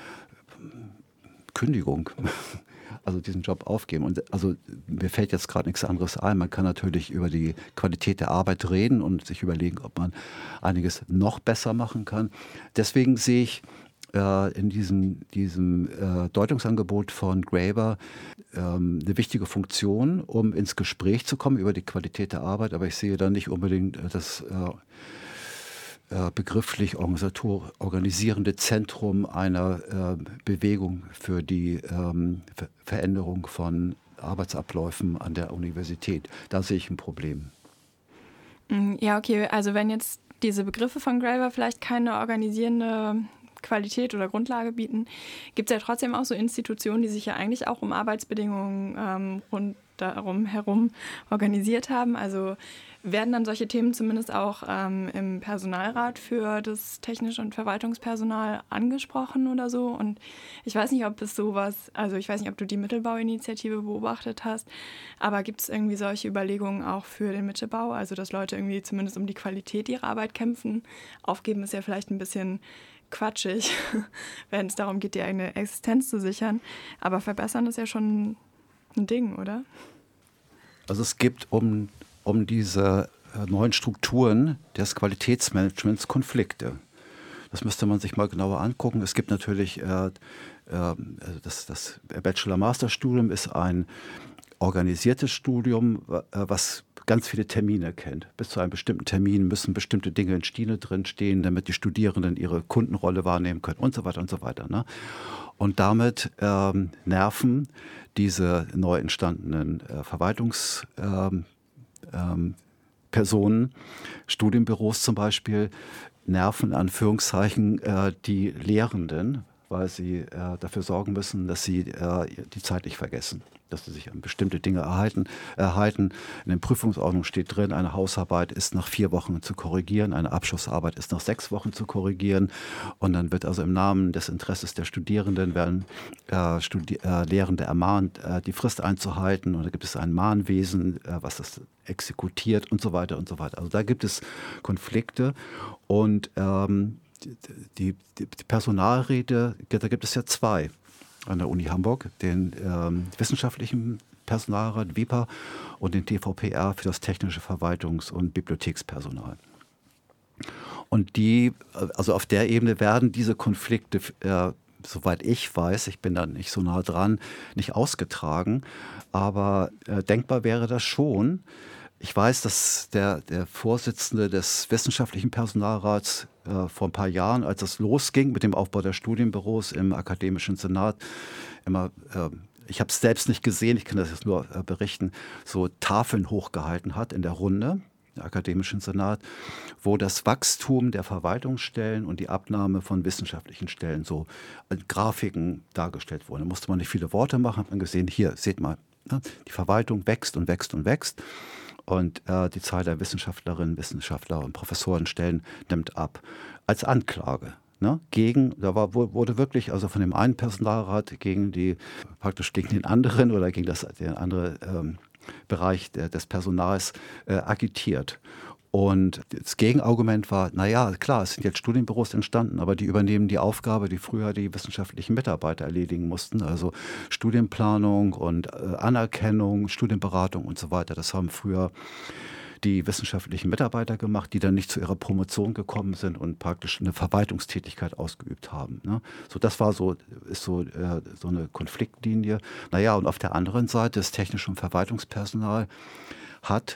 Kündigung, also diesen Job aufgeben. Und also mir fällt jetzt gerade nichts anderes ein. Man kann natürlich über die Qualität der Arbeit reden und sich überlegen, ob man einiges noch besser machen kann. Deswegen sehe ich äh, in diesem, diesem äh, Deutungsangebot von Graeber ähm, eine wichtige Funktion, um ins Gespräch zu kommen über die Qualität der Arbeit. Aber ich sehe da nicht unbedingt das äh, begrifflich organisierende Zentrum einer äh, Bewegung für die ähm, Ver Veränderung von Arbeitsabläufen an der Universität. Da sehe ich ein Problem. Ja, okay. Also wenn jetzt diese Begriffe von Graeber vielleicht keine organisierende Qualität oder Grundlage bieten, gibt es ja trotzdem auch so Institutionen, die sich ja eigentlich auch um Arbeitsbedingungen ähm, rund darum herum organisiert haben. Also werden dann solche Themen zumindest auch ähm, im Personalrat für das technische und Verwaltungspersonal angesprochen oder so? Und ich weiß nicht, ob es sowas, also ich weiß nicht, ob du die Mittelbauinitiative beobachtet hast, aber gibt es irgendwie solche Überlegungen auch für den Mittelbau? Also dass Leute irgendwie zumindest um die Qualität ihrer Arbeit kämpfen? Aufgeben ist ja vielleicht ein bisschen quatschig, wenn es darum geht, die eigene Existenz zu sichern. Aber verbessern ist ja schon ein Ding, oder? Also es gibt um, um diese äh, neuen Strukturen des Qualitätsmanagements Konflikte. Das müsste man sich mal genauer angucken. Es gibt natürlich, äh, äh, das, das Bachelor-Master-Studium ist ein organisiertes Studium, äh, was ganz viele Termine kennt. Bis zu einem bestimmten Termin müssen bestimmte Dinge in Stine drin stehen, damit die Studierenden ihre Kundenrolle wahrnehmen können und so weiter und so weiter. Ne? Und damit ähm, nerven diese neu entstandenen äh, Verwaltungspersonen, ähm, ähm, Studienbüros zum Beispiel, nerven in Anführungszeichen äh, die Lehrenden, weil sie äh, dafür sorgen müssen, dass sie äh, die Zeit nicht vergessen, dass sie sich an bestimmte Dinge erhalten, erhalten. In der Prüfungsordnung steht drin, eine Hausarbeit ist nach vier Wochen zu korrigieren, eine Abschlussarbeit ist nach sechs Wochen zu korrigieren. Und dann wird also im Namen des Interesses der Studierenden werden äh, Studi äh, Lehrende ermahnt, äh, die Frist einzuhalten. Und da gibt es ein Mahnwesen, äh, was das exekutiert und so weiter und so weiter. Also da gibt es Konflikte und ähm, die, die, die Personalräte, da gibt es ja zwei an der Uni Hamburg, den ähm, wissenschaftlichen Personalrat W I P A und den T V P R für das technische Verwaltungs- und Bibliothekspersonal. Und die, also auf der Ebene werden diese Konflikte, äh, soweit ich weiß, ich bin da nicht so nah dran, nicht ausgetragen, aber äh, denkbar wäre das schon. Ich weiß, dass der, der Vorsitzende des wissenschaftlichen Personalrats äh, vor ein paar Jahren, als es losging mit dem Aufbau der Studienbüros im Akademischen Senat, immer, äh, ich habe es selbst nicht gesehen, ich kann das jetzt nur äh, berichten, so Tafeln hochgehalten hat in der Runde, im Akademischen Senat, wo das Wachstum der Verwaltungsstellen und die Abnahme von wissenschaftlichen Stellen so in Grafiken dargestellt wurden. Da musste man nicht viele Worte machen, hat man gesehen, hier, seht mal, ne, die Verwaltung wächst und wächst und wächst. Und äh, die Zahl der Wissenschaftlerinnen, Wissenschaftler und Professorenstellen nimmt ab. Als Anklage. Ne? Gegen, da war, wurde wirklich, also von dem einen Personalrat gegen die, praktisch gegen den anderen oder gegen das, den anderen ähm, Bereich der, des Personals äh, agitiert. Und das Gegenargument war, naja, klar, es sind jetzt Studienbüros entstanden, aber die übernehmen die Aufgabe, die früher die wissenschaftlichen Mitarbeiter erledigen mussten. Also Studienplanung und äh, Anerkennung, Studienberatung und so weiter. Das haben früher die wissenschaftlichen Mitarbeiter gemacht, die dann nicht zu ihrer Promotion gekommen sind und praktisch eine Verwaltungstätigkeit ausgeübt haben. Ne? So, das war so, ist so, äh, so eine Konfliktlinie. Naja, und auf der anderen Seite, das technische und Verwaltungspersonal hat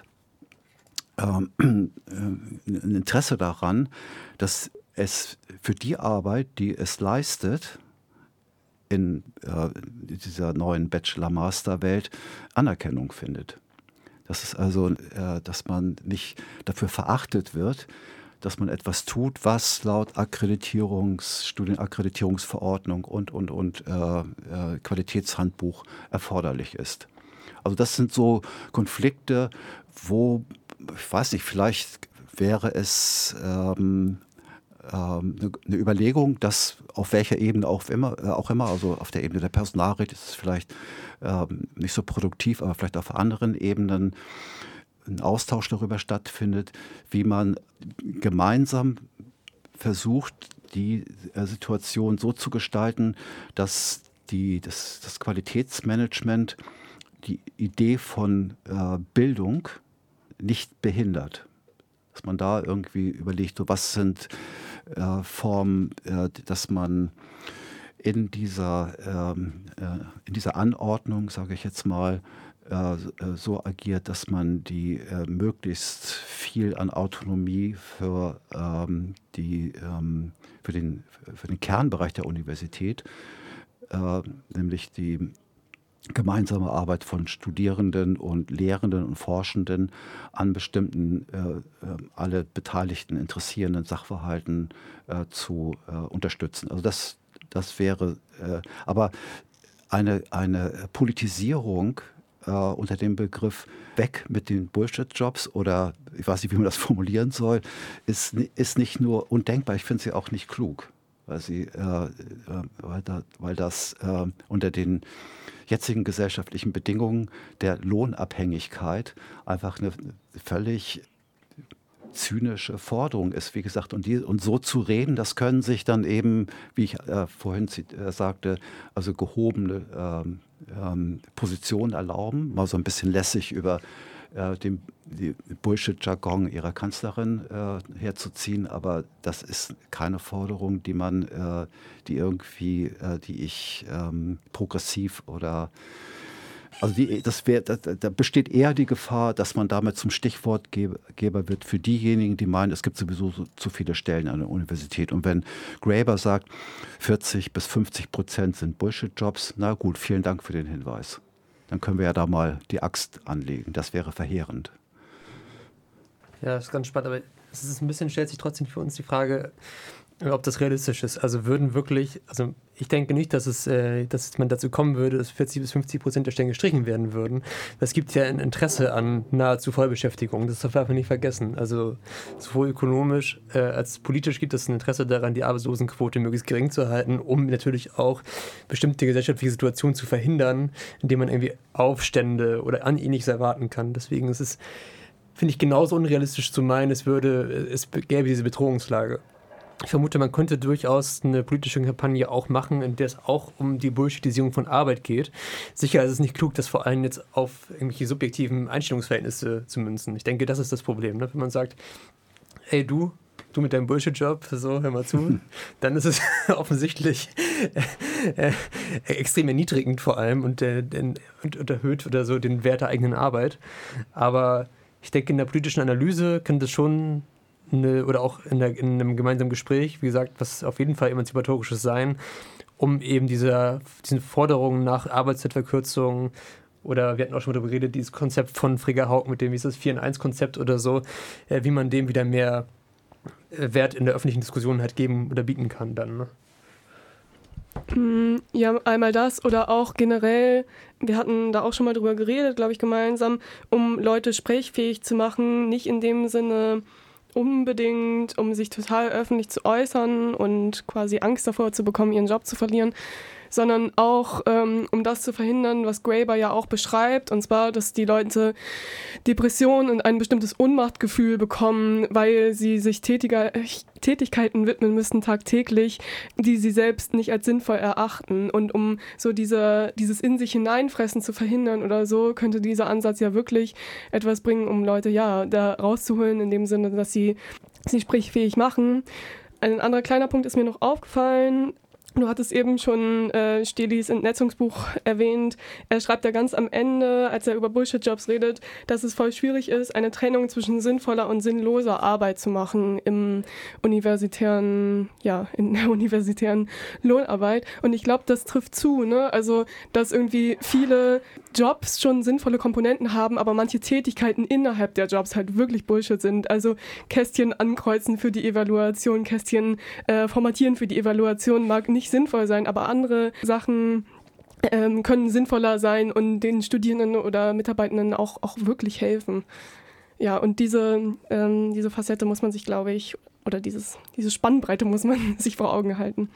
ein Interesse daran, dass es für die Arbeit, die es leistet, in äh, dieser neuen Bachelor-Master-Welt Anerkennung findet. Das ist also, äh, dass man nicht dafür verachtet wird, dass man etwas tut, was laut Akkreditierungs-, Studienakkreditierungsverordnung und, und, und äh, äh, Qualitätshandbuch erforderlich ist. Also das sind so Konflikte, wo, ich weiß nicht, vielleicht wäre es ähm, ähm, eine Überlegung, dass auf welcher Ebene auch immer, äh, auch immer, also auf der Ebene der Personalräte ist es vielleicht ähm, nicht so produktiv, aber vielleicht auf anderen Ebenen ein Austausch darüber stattfindet, wie man gemeinsam versucht, die äh, Situation so zu gestalten, dass die, das, das Qualitätsmanagement die Idee von äh, Bildung nicht behindert. Dass man da irgendwie überlegt, so was sind äh, Formen, äh, dass man in dieser, ähm, äh, in dieser Anordnung, sage ich jetzt mal, äh, so agiert, dass man die äh, möglichst viel an Autonomie für, ähm, die, ähm, für, den, für den Kernbereich der Universität, äh, nämlich die gemeinsame Arbeit von Studierenden und Lehrenden und Forschenden an bestimmten, äh, äh, alle beteiligten, interessierenden Sachverhalten äh, zu äh, unterstützen. Also das, das wäre, äh, aber eine, eine Politisierung äh, unter dem Begriff weg mit den Bullshit-Jobs oder ich weiß nicht, wie man das formulieren soll, ist, ist nicht nur undenkbar, ich finde sie auch nicht klug, weil, sie, äh, äh, weil, da, weil das äh, unter den jetzigen gesellschaftlichen Bedingungen der Lohnabhängigkeit einfach eine völlig zynische Forderung ist, wie gesagt. Und, die, und so zu reden, das können sich dann eben, wie ich äh, vorhin äh, sagte, also gehobene ähm, ähm, Positionen erlauben, mal so ein bisschen lässig über äh, den die Bullshit-Jargon ihrer Kanzlerin äh, herzuziehen, aber das ist keine Forderung, die man, äh, die irgendwie, äh, die ich ähm, progressiv oder also die, das wär, da, da besteht eher die Gefahr, dass man damit zum Stichwortgeber wird für diejenigen, die meinen, es gibt sowieso so, zu viele Stellen an der Universität. Und wenn Graeber sagt, vierzig bis fünfzig Prozent sind Bullshit-Jobs, na gut, vielen Dank für den Hinweis. Dann können wir ja da mal die Axt anlegen. Das wäre verheerend. Ja, das ist ganz spannend, aber es ist ein bisschen, stellt sich trotzdem für uns die Frage, ob das realistisch ist. Also würden wirklich, also ich denke nicht, dass es, äh, dass man dazu kommen würde, dass vierzig bis fünfzig Prozent der Stellen gestrichen werden würden. Es gibt ja ein Interesse an nahezu Vollbeschäftigung, das darf man nicht vergessen. Also sowohl ökonomisch äh, als politisch gibt es ein Interesse daran, die Arbeitslosenquote möglichst gering zu halten, um natürlich auch bestimmte gesellschaftliche Situationen zu verhindern, indem man irgendwie Aufstände oder an Ähnliches erwarten kann. Deswegen ist es, finde ich, genauso unrealistisch zu meinen, es würde, es gäbe diese Bedrohungslage. Ich vermute, man könnte durchaus eine politische Kampagne auch machen, in der es auch um die Bullshitisierung von Arbeit geht. Sicher ist es nicht klug, das vor allem jetzt auf irgendwelche subjektiven Einstellungsverhältnisse zu münzen. Ich denke, das ist das Problem, ne? Wenn man sagt, ey du, du mit deinem Bullshit-Job, so, hör mal zu, dann ist es offensichtlich äh, äh, extrem erniedrigend vor allem und, äh, und, und erhöht oder so den Wert der eigenen Arbeit. Aber ich denke, in der politischen Analyse könnte es schon eine, oder auch in, der, in einem gemeinsamen Gespräch, wie gesagt, was auf jeden Fall emanzipatorisches sein, um eben diese, diese Forderungen nach Arbeitszeitverkürzung oder wir hatten auch schon mal darüber geredet, dieses Konzept von Frigga Haug mit dem, wie ist das, vier in eins Konzept oder so, äh, wie man dem wieder mehr äh, Wert in der öffentlichen Diskussion halt geben oder bieten kann dann, ne? Ja, einmal das oder auch generell, wir hatten da auch schon mal drüber geredet, glaube ich, gemeinsam, um Leute sprechfähig zu machen, nicht in dem Sinne unbedingt, um sich total öffentlich zu äußern und quasi Angst davor zu bekommen, ihren Job zu verlieren, sondern auch, ähm, um das zu verhindern, was Graeber ja auch beschreibt, und zwar, dass die Leute Depressionen und ein bestimmtes Ohnmachtgefühl bekommen, weil sie sich tätiger, Tätigkeiten widmen müssen tagtäglich, die sie selbst nicht als sinnvoll erachten. Und um so diese, dieses in sich hineinfressen zu verhindern oder so, könnte dieser Ansatz ja wirklich etwas bringen, um Leute ja da rauszuholen, in dem Sinne, dass sie sie sprechfähig machen. Ein anderer kleiner Punkt ist mir noch aufgefallen, Du hattest eben schon äh, Stelis Entnetzungsbuch erwähnt. Er schreibt ja ganz am Ende, als er über Bullshit-Jobs redet, dass es voll schwierig ist, eine Trennung zwischen sinnvoller und sinnloser Arbeit zu machen im universitären, ja, in der universitären Lohnarbeit. Und ich glaube, das trifft zu, ne? Also, dass irgendwie viele Jobs schon sinnvolle Komponenten haben, aber manche Tätigkeiten innerhalb der Jobs halt wirklich Bullshit sind. Also Kästchen ankreuzen für die Evaluation, Kästchen äh, formatieren für die Evaluation mag nicht sinnvoll sein, aber andere Sachen ähm, können sinnvoller sein und den Studierenden oder Mitarbeitenden auch, auch wirklich helfen. Ja, und diese, ähm, diese Facette muss man sich, glaube ich, oder dieses, diese Spannbreite muss man sich vor Augen halten.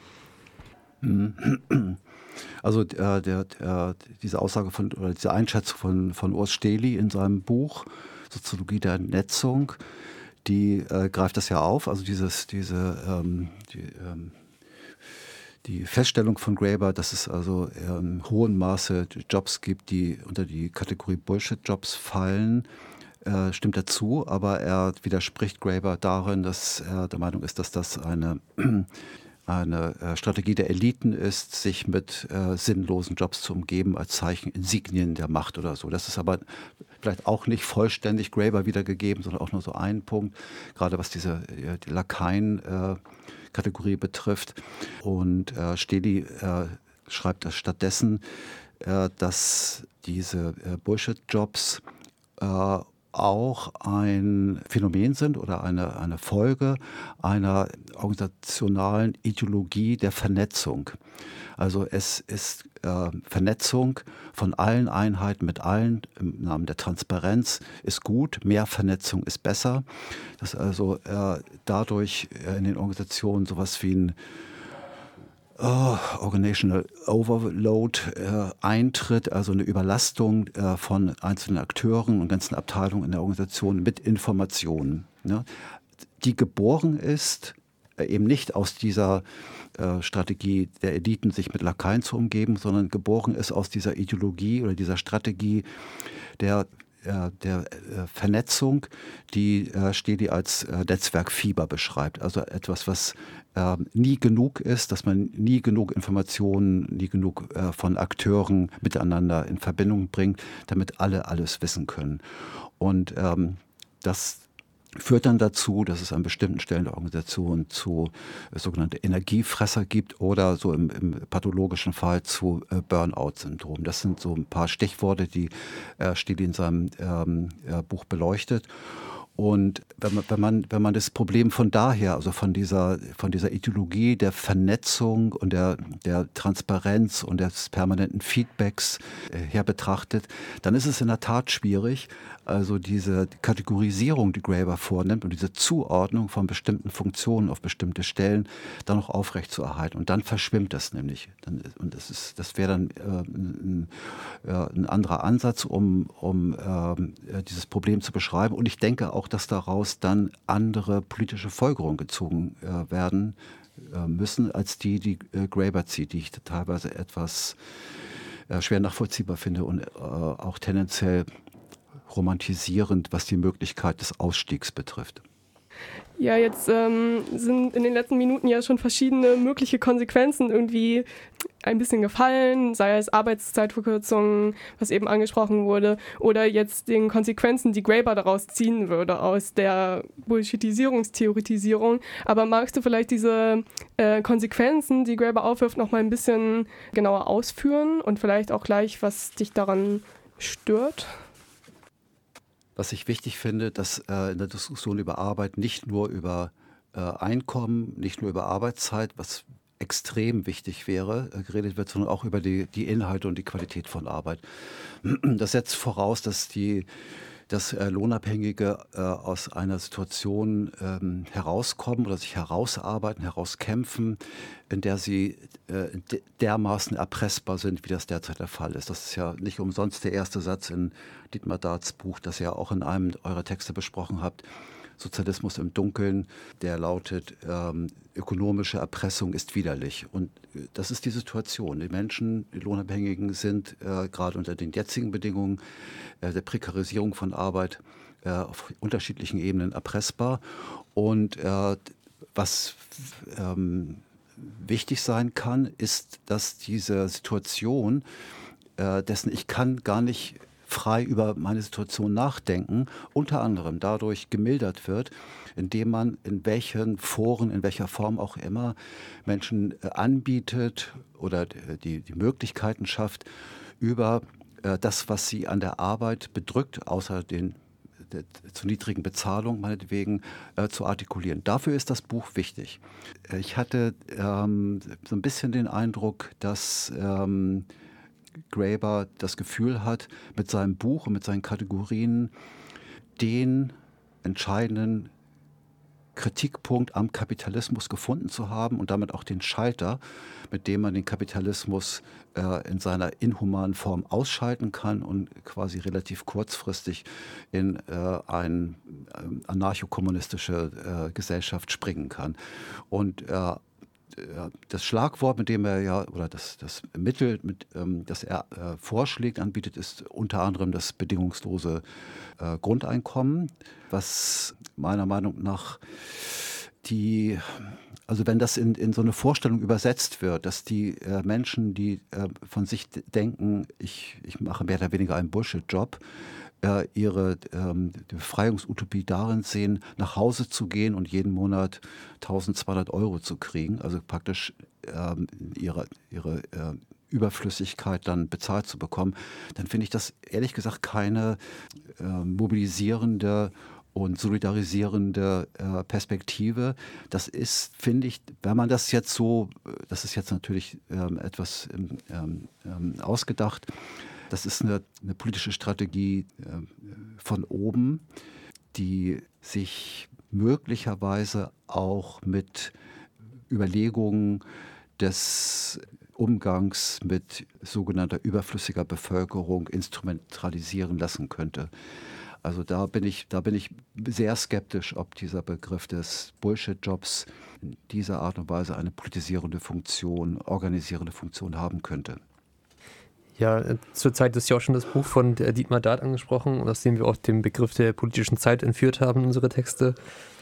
Also äh, der, der, diese Aussage von, oder diese Einschätzung von, von Urs Steli in seinem Buch Soziologie der Entnetzung, die äh, greift das ja auf, also dieses, diese ähm, die, ähm, Die Feststellung von Graeber, dass es also in hohem Maße Jobs gibt, die unter die Kategorie Bullshit-Jobs fallen, äh, stimmt dazu, aber er widerspricht Graeber darin, dass er der Meinung ist, dass das eine, eine äh, Strategie der Eliten ist, sich mit äh, sinnlosen Jobs zu umgeben als Zeichen, Insignien der Macht oder so. Das ist aber vielleicht auch nicht vollständig Graeber wiedergegeben, sondern auch nur so ein Punkt, gerade was diese äh, die Lakaien äh, Kategorie betrifft. Und äh, Steli äh, schreibt das stattdessen, äh, dass diese äh, Bullshit-Jobs äh, auch ein Phänomen sind oder eine, eine Folge einer organisationalen Ideologie der Vernetzung. Also es ist äh, Vernetzung von allen Einheiten mit allen im Namen der Transparenz ist gut, mehr Vernetzung ist besser. Dass also äh, dadurch äh, in den Organisationen sowas wie ein Oh, Organizational Overload äh, eintritt, also eine Überlastung äh, von einzelnen Akteuren und ganzen Abteilungen in der Organisation mit Informationen, ne, die geboren ist, äh, eben nicht aus dieser äh, Strategie der Eliten, sich mit Lakaien zu umgeben, sondern geboren ist aus dieser Ideologie oder dieser Strategie der äh, der äh, Vernetzung, die äh, Steli als äh, Netzwerkfieber beschreibt. Also etwas, was äh, nie genug ist, dass man nie genug Informationen, nie genug äh, von Akteuren miteinander in Verbindung bringt, damit alle alles wissen können. Und ähm, das führt dann dazu, dass es an bestimmten Stellen der Organisation zu äh, sogenannte Energiefresser gibt oder so im, im pathologischen Fall zu äh, Burnout-Syndrom. Das sind so ein paar Stichworte, die äh, Steli in seinem ähm, äh, Buch beleuchtet. Und wenn man, wenn man, wenn man das Problem von daher, also von dieser, von dieser Ideologie der Vernetzung und der, der Transparenz und des permanenten Feedbacks äh, her betrachtet, dann ist es in der Tat schwierig, also diese Kategorisierung, die Graeber vornimmt und diese Zuordnung von bestimmten Funktionen auf bestimmte Stellen dann noch aufrechtzuerhalten. Und dann verschwimmt das nämlich. Dann, und das, ist, das wäre dann äh, ein, äh, ein anderer Ansatz, um, um äh, dieses Problem zu beschreiben. Und ich denke auch, dass daraus dann andere politische Folgerungen gezogen äh, werden äh, müssen, als die, die äh, Graeber zieht, die ich teilweise etwas äh, schwer nachvollziehbar finde und äh, auch tendenziell romantisierend, was die Möglichkeit des Ausstiegs betrifft. Ja, jetzt ähm, sind in den letzten Minuten ja schon verschiedene mögliche Konsequenzen irgendwie ein bisschen gefallen, sei es Arbeitszeitverkürzungen, was eben angesprochen wurde, oder jetzt den Konsequenzen, die Graeber daraus ziehen würde aus der Bullshitisierungstheoretisierung. Aber magst du vielleicht diese äh, Konsequenzen, die Graeber aufwirft, noch mal ein bisschen genauer ausführen und vielleicht auch gleich, was dich daran stört? Was ich wichtig finde, dass äh, in der Diskussion über Arbeit nicht nur über äh, Einkommen, nicht nur über Arbeitszeit, was extrem wichtig wäre, äh, geredet wird, sondern auch über die, die Inhalte und die Qualität von Arbeit. Das setzt voraus, dass die dass äh, Lohnabhängige äh, aus einer Situation ähm, herauskommen oder sich herausarbeiten, herauskämpfen, in der sie äh, de- dermaßen erpressbar sind, wie das derzeit der Fall ist. Das ist ja nicht umsonst der erste Satz in Dietmar Darts Buch, das ihr auch in einem eurer Texte besprochen habt. Sozialismus im Dunkeln, der lautet, ähm, ökonomische Erpressung ist widerlich. Und äh, das ist die Situation. Die Menschen, die Lohnabhängigen sind äh, gerade unter den jetzigen Bedingungen äh, der Prekarisierung von Arbeit äh, auf unterschiedlichen Ebenen erpressbar. Und äh, was ähm, wichtig sein kann, ist, dass diese Situation, äh, dessen ich kann gar nicht frei über meine Situation nachdenken, unter anderem dadurch gemildert wird, indem man in welchen Foren, in welcher Form auch immer Menschen äh, anbietet oder die, die Möglichkeiten schafft, über äh, das, was sie an der Arbeit bedrückt, außer den der, zu niedrigen Bezahlung meinetwegen, äh, zu artikulieren. Dafür ist das Buch wichtig. Ich hatte ähm, so ein bisschen den Eindruck, dass ähm, Graeber das Gefühl hat, mit seinem Buch und mit seinen Kategorien den entscheidenden Kritikpunkt am Kapitalismus gefunden zu haben und damit auch den Schalter, mit dem man den Kapitalismus äh, in seiner inhumanen Form ausschalten kann und quasi relativ kurzfristig in äh, eine äh, anarchokommunistische äh, Gesellschaft springen kann. Und äh, das Schlagwort, mit dem er ja, oder das, das Mittel, mit, ähm, das er äh, vorschlägt, anbietet, ist unter anderem das bedingungslose äh, Grundeinkommen, was meiner Meinung nach die, also wenn das in, in so eine Vorstellung übersetzt wird, dass die äh, Menschen, die äh, von sich denken, ich, ich mache mehr oder weniger einen Bullshit-Job, äh, ihre ähm, die Befreiungsutopie darin sehen, nach Hause zu gehen und jeden Monat tausendzweihundert Euro zu kriegen, also praktisch ähm, ihre, ihre äh, Überflüssigkeit dann bezahlt zu bekommen, dann finde ich das ehrlich gesagt keine äh, mobilisierende und solidarisierende äh, Perspektive. Das ist, finde ich, wenn man das jetzt so, das ist jetzt natürlich ähm, etwas ähm, ähm, ausgedacht, das ist eine, eine politische Strategie äh, von oben, die sich möglicherweise auch mit Überlegungen des Umgangs mit sogenannter überflüssiger Bevölkerung instrumentalisieren lassen könnte. Also da bin ich, da bin ich sehr skeptisch, ob dieser Begriff des Bullshit-Jobs in dieser Art und Weise eine politisierende Funktion, organisierende Funktion haben könnte. Ja, zurzeit ist ja auch schon das Buch von Dietmar Dart angesprochen, aus dem wir auch den Begriff der politischen Zeit entführt haben in unsere Texte.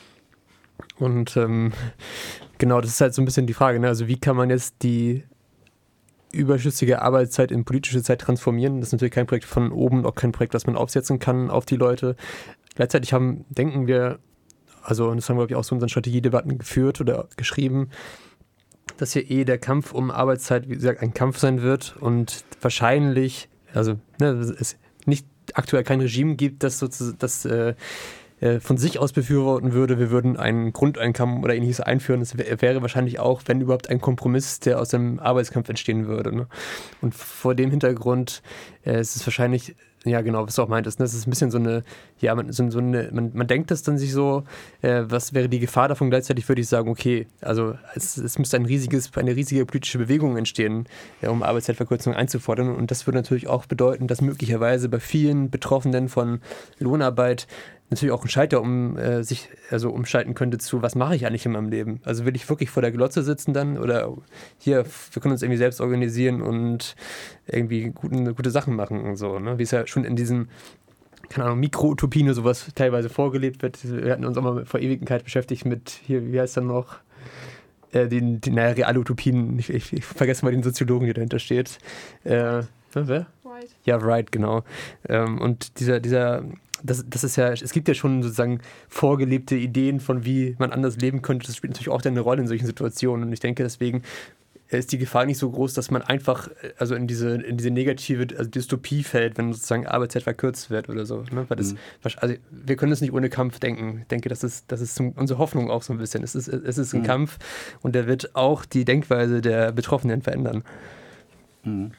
Und ähm, genau, das ist halt so ein bisschen die Frage, ne? Also wie kann man jetzt die überschüssige Arbeitszeit in politische Zeit transformieren? Das ist natürlich kein Projekt von oben, auch kein Projekt, das man aufsetzen kann auf die Leute. Gleichzeitig haben, denken wir, also das haben wir, glaube ich, auch so in unseren Strategiedebatten geführt oder geschrieben, dass hier eh der Kampf um Arbeitszeit, wie gesagt, ein Kampf sein wird und wahrscheinlich, also ne, es nicht aktuell kein Regime gibt, das sozusagen das äh, von sich aus befürworten würde, wir würden ein Grundeinkommen oder ähnliches einführen. Das wär, wäre wahrscheinlich auch, wenn überhaupt, ein Kompromiss, der aus einem Arbeitskampf entstehen würde. Ne? Und vor dem Hintergrund äh, ist es wahrscheinlich, ja genau, was du auch meintest, ne? Es ist ein bisschen so eine, ja, man, so, so eine, man, man denkt das dann sich so, äh, was wäre die Gefahr davon? Gleichzeitig würde ich sagen, okay, also es, es müsste ein riesiges, eine riesige politische Bewegung entstehen, ja, um Arbeitszeitverkürzung einzufordern. Und das würde natürlich auch bedeuten, dass möglicherweise bei vielen Betroffenen von Lohnarbeit natürlich auch ein Schalter um äh, sich also umschalten könnte zu, was mache ich eigentlich in meinem Leben? Also will ich wirklich vor der Glotze sitzen dann oder hier, wir können uns irgendwie selbst organisieren und irgendwie guten, gute Sachen machen und so, ne? Wie es ja schon in diesen, keine Ahnung, Mikro-Utopien oder sowas teilweise vorgelebt wird. Wir hatten uns auch mal vor Ewigkeit beschäftigt mit, hier, wie heißt dann noch, äh, den, den, naja, reale Utopien, ich, ich, ich vergesse mal den Soziologen, der dahinter steht. Äh, wer? Right. Ja, Wright, genau. Ähm, und dieser, dieser Das, das ist ja, es gibt ja schon sozusagen vorgelebte Ideen von, wie man anders leben könnte. Das spielt natürlich auch eine Rolle in solchen Situationen. Und ich denke, deswegen ist die Gefahr nicht so groß, dass man einfach also in diese, in diese negative also Dystopie fällt, wenn sozusagen Arbeitszeit verkürzt wird oder so. Ne? Weil das, mhm. also wir können es nicht ohne Kampf denken. Ich denke, das ist, das ist unsere Hoffnung auch so ein bisschen. Es ist, es ist ein mhm. Kampf und der wird auch die Denkweise der Betroffenen verändern. Mhm.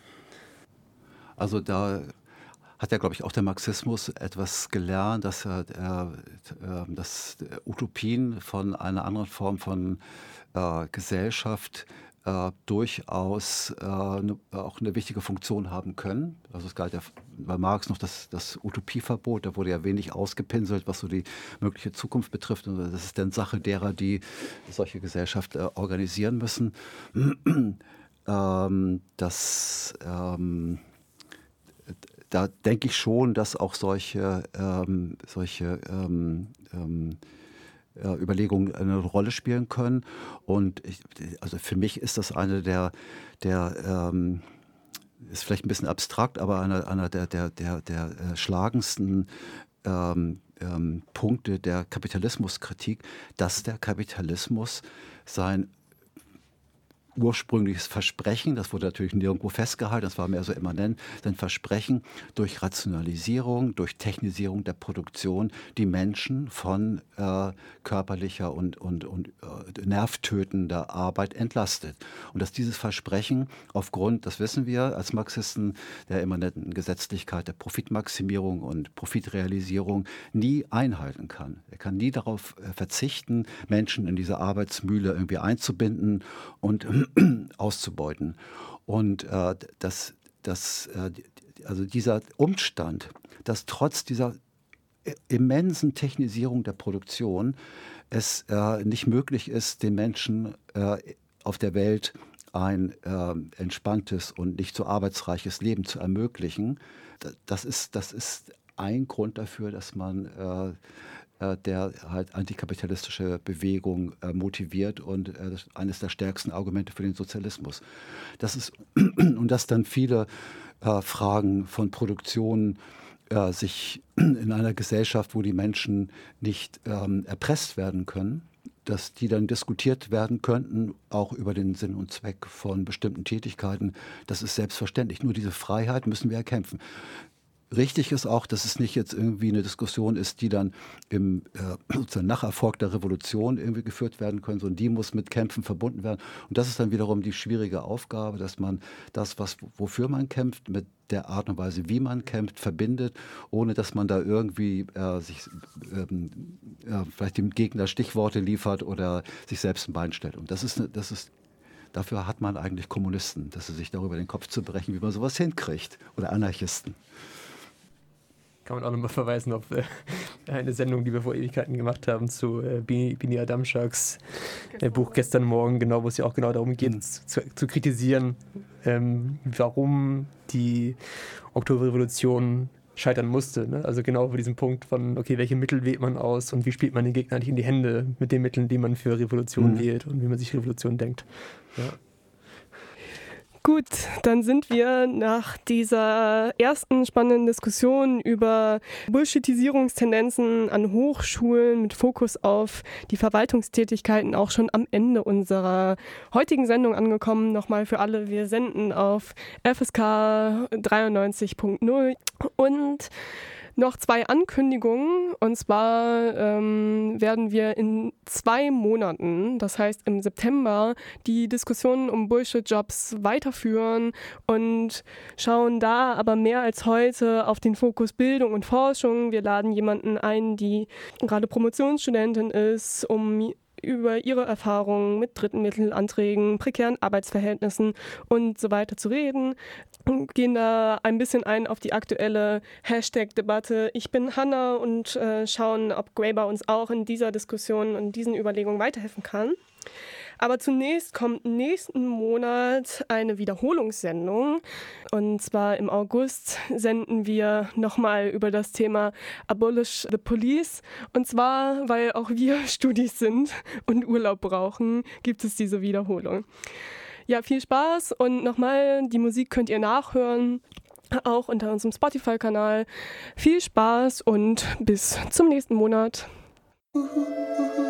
Also da hat ja, glaube ich, auch der Marxismus etwas gelernt, dass, er, äh, dass Utopien von einer anderen Form von äh, Gesellschaft äh, durchaus äh, ne, auch eine wichtige Funktion haben können. Also es galt ja bei Marx noch das, das Utopieverbot, da wurde ja wenig ausgepinselt, was so die mögliche Zukunft betrifft. Und das ist dann Sache derer, die solche Gesellschaft äh, organisieren müssen. ähm, das ähm, Da denke ich schon, dass auch solche, ähm, solche ähm, ähm, äh, Überlegungen eine Rolle spielen können. Und ich, also für mich ist das eine der, der ähm, ist vielleicht ein bisschen abstrakt, aber einer, einer der, der, der, der äh, schlagendsten ähm, ähm, Punkte der Kapitalismuskritik, dass der Kapitalismus sein ursprüngliches Versprechen, das wurde natürlich nirgendwo festgehalten, das war mehr so immanent, sein Versprechen durch Rationalisierung, durch Technisierung der Produktion die Menschen von äh, körperlicher und, und, und äh, nervtötender Arbeit entlastet. Und dass dieses Versprechen aufgrund, das wissen wir als Marxisten, der immanenten Gesetzlichkeit der Profitmaximierung und Profitrealisierung nie einhalten kann. Er kann nie darauf äh, verzichten, Menschen in diese Arbeitsmühle irgendwie einzubinden und auszubeuten. Und äh, das, das, äh, also dieser Umstand, dass trotz dieser immensen Technisierung der Produktion es äh, nicht möglich ist, den Menschen äh, auf der Welt ein äh, entspanntes und nicht so arbeitsreiches Leben zu ermöglichen, das ist, das ist ein Grund dafür, dass man äh, der halt antikapitalistische Bewegung äh, motiviert und äh, das ist eines der stärksten Argumente für den Sozialismus. Das ist, und dass dann viele äh, Fragen von Produktion äh, sich in einer Gesellschaft, wo die Menschen nicht ähm, erpresst werden können, dass die dann diskutiert werden könnten, auch über den Sinn und Zweck von bestimmten Tätigkeiten. Das ist selbstverständlich. Nur diese Freiheit müssen wir erkämpfen. Richtig ist auch, dass es nicht jetzt irgendwie eine Diskussion ist, die dann im äh, sozusagen Nacherfolg der Revolution irgendwie geführt werden können, sondern die muss mit Kämpfen verbunden werden. Und das ist dann wiederum die schwierige Aufgabe, dass man das, was, wofür man kämpft, mit der Art und Weise, wie man kämpft, verbindet, ohne dass man da irgendwie äh, sich ähm, äh, vielleicht dem Gegner Stichworte liefert oder sich selbst ein Bein stellt. Und das ist, das ist dafür hat man eigentlich Kommunisten, dass sie sich darüber den Kopf zu brechen, wie man sowas hinkriegt, oder Anarchisten. Kann man auch nochmal verweisen auf äh, eine Sendung, die wir vor Ewigkeiten gemacht haben, zu äh, Bini, Bini Adamczaks äh, Buch Gestern Morgen, genau, wo es ja auch genau darum geht, mhm. zu, zu kritisieren, ähm, warum die Oktoberrevolution scheitern musste. Ne? Also genau über diesen Punkt von, okay, welche Mittel wählt man aus und wie spielt man den Gegner nicht in die Hände mit den Mitteln, die man für Revolution mhm. wählt und wie man sich Revolution denkt. Ja. Gut, dann sind wir nach dieser ersten spannenden Diskussion über Bullshitisierungstendenzen an Hochschulen mit Fokus auf die Verwaltungstätigkeiten auch schon am Ende unserer heutigen Sendung angekommen. Nochmal für alle, wir senden auf F S K dreiundneunzig Punkt null und noch zwei Ankündigungen, und zwar ähm, werden wir in zwei Monaten, das heißt im September, die Diskussionen um Bullshit-Jobs weiterführen und schauen da aber mehr als heute auf den Fokus Bildung und Forschung. Wir laden jemanden ein, die gerade Promotionsstudentin ist, um über ihre Erfahrungen mit Drittmittelanträgen, prekären Arbeitsverhältnissen und so weiter zu reden. Und gehen da ein bisschen ein auf die aktuelle Hashtag-Debatte Ich bin Hanna und äh, schauen, ob Graeber uns auch in dieser Diskussion und diesen Überlegungen weiterhelfen kann. Aber zunächst kommt nächsten Monat eine Wiederholungssendung. Und zwar im August senden wir nochmal über das Thema Abolish the Police. Und zwar, weil auch wir Studis sind und Urlaub brauchen, gibt es diese Wiederholung. Ja, viel Spaß und nochmal, die Musik könnt ihr nachhören, auch unter unserem Spotify-Kanal. Viel Spaß und bis zum nächsten Monat.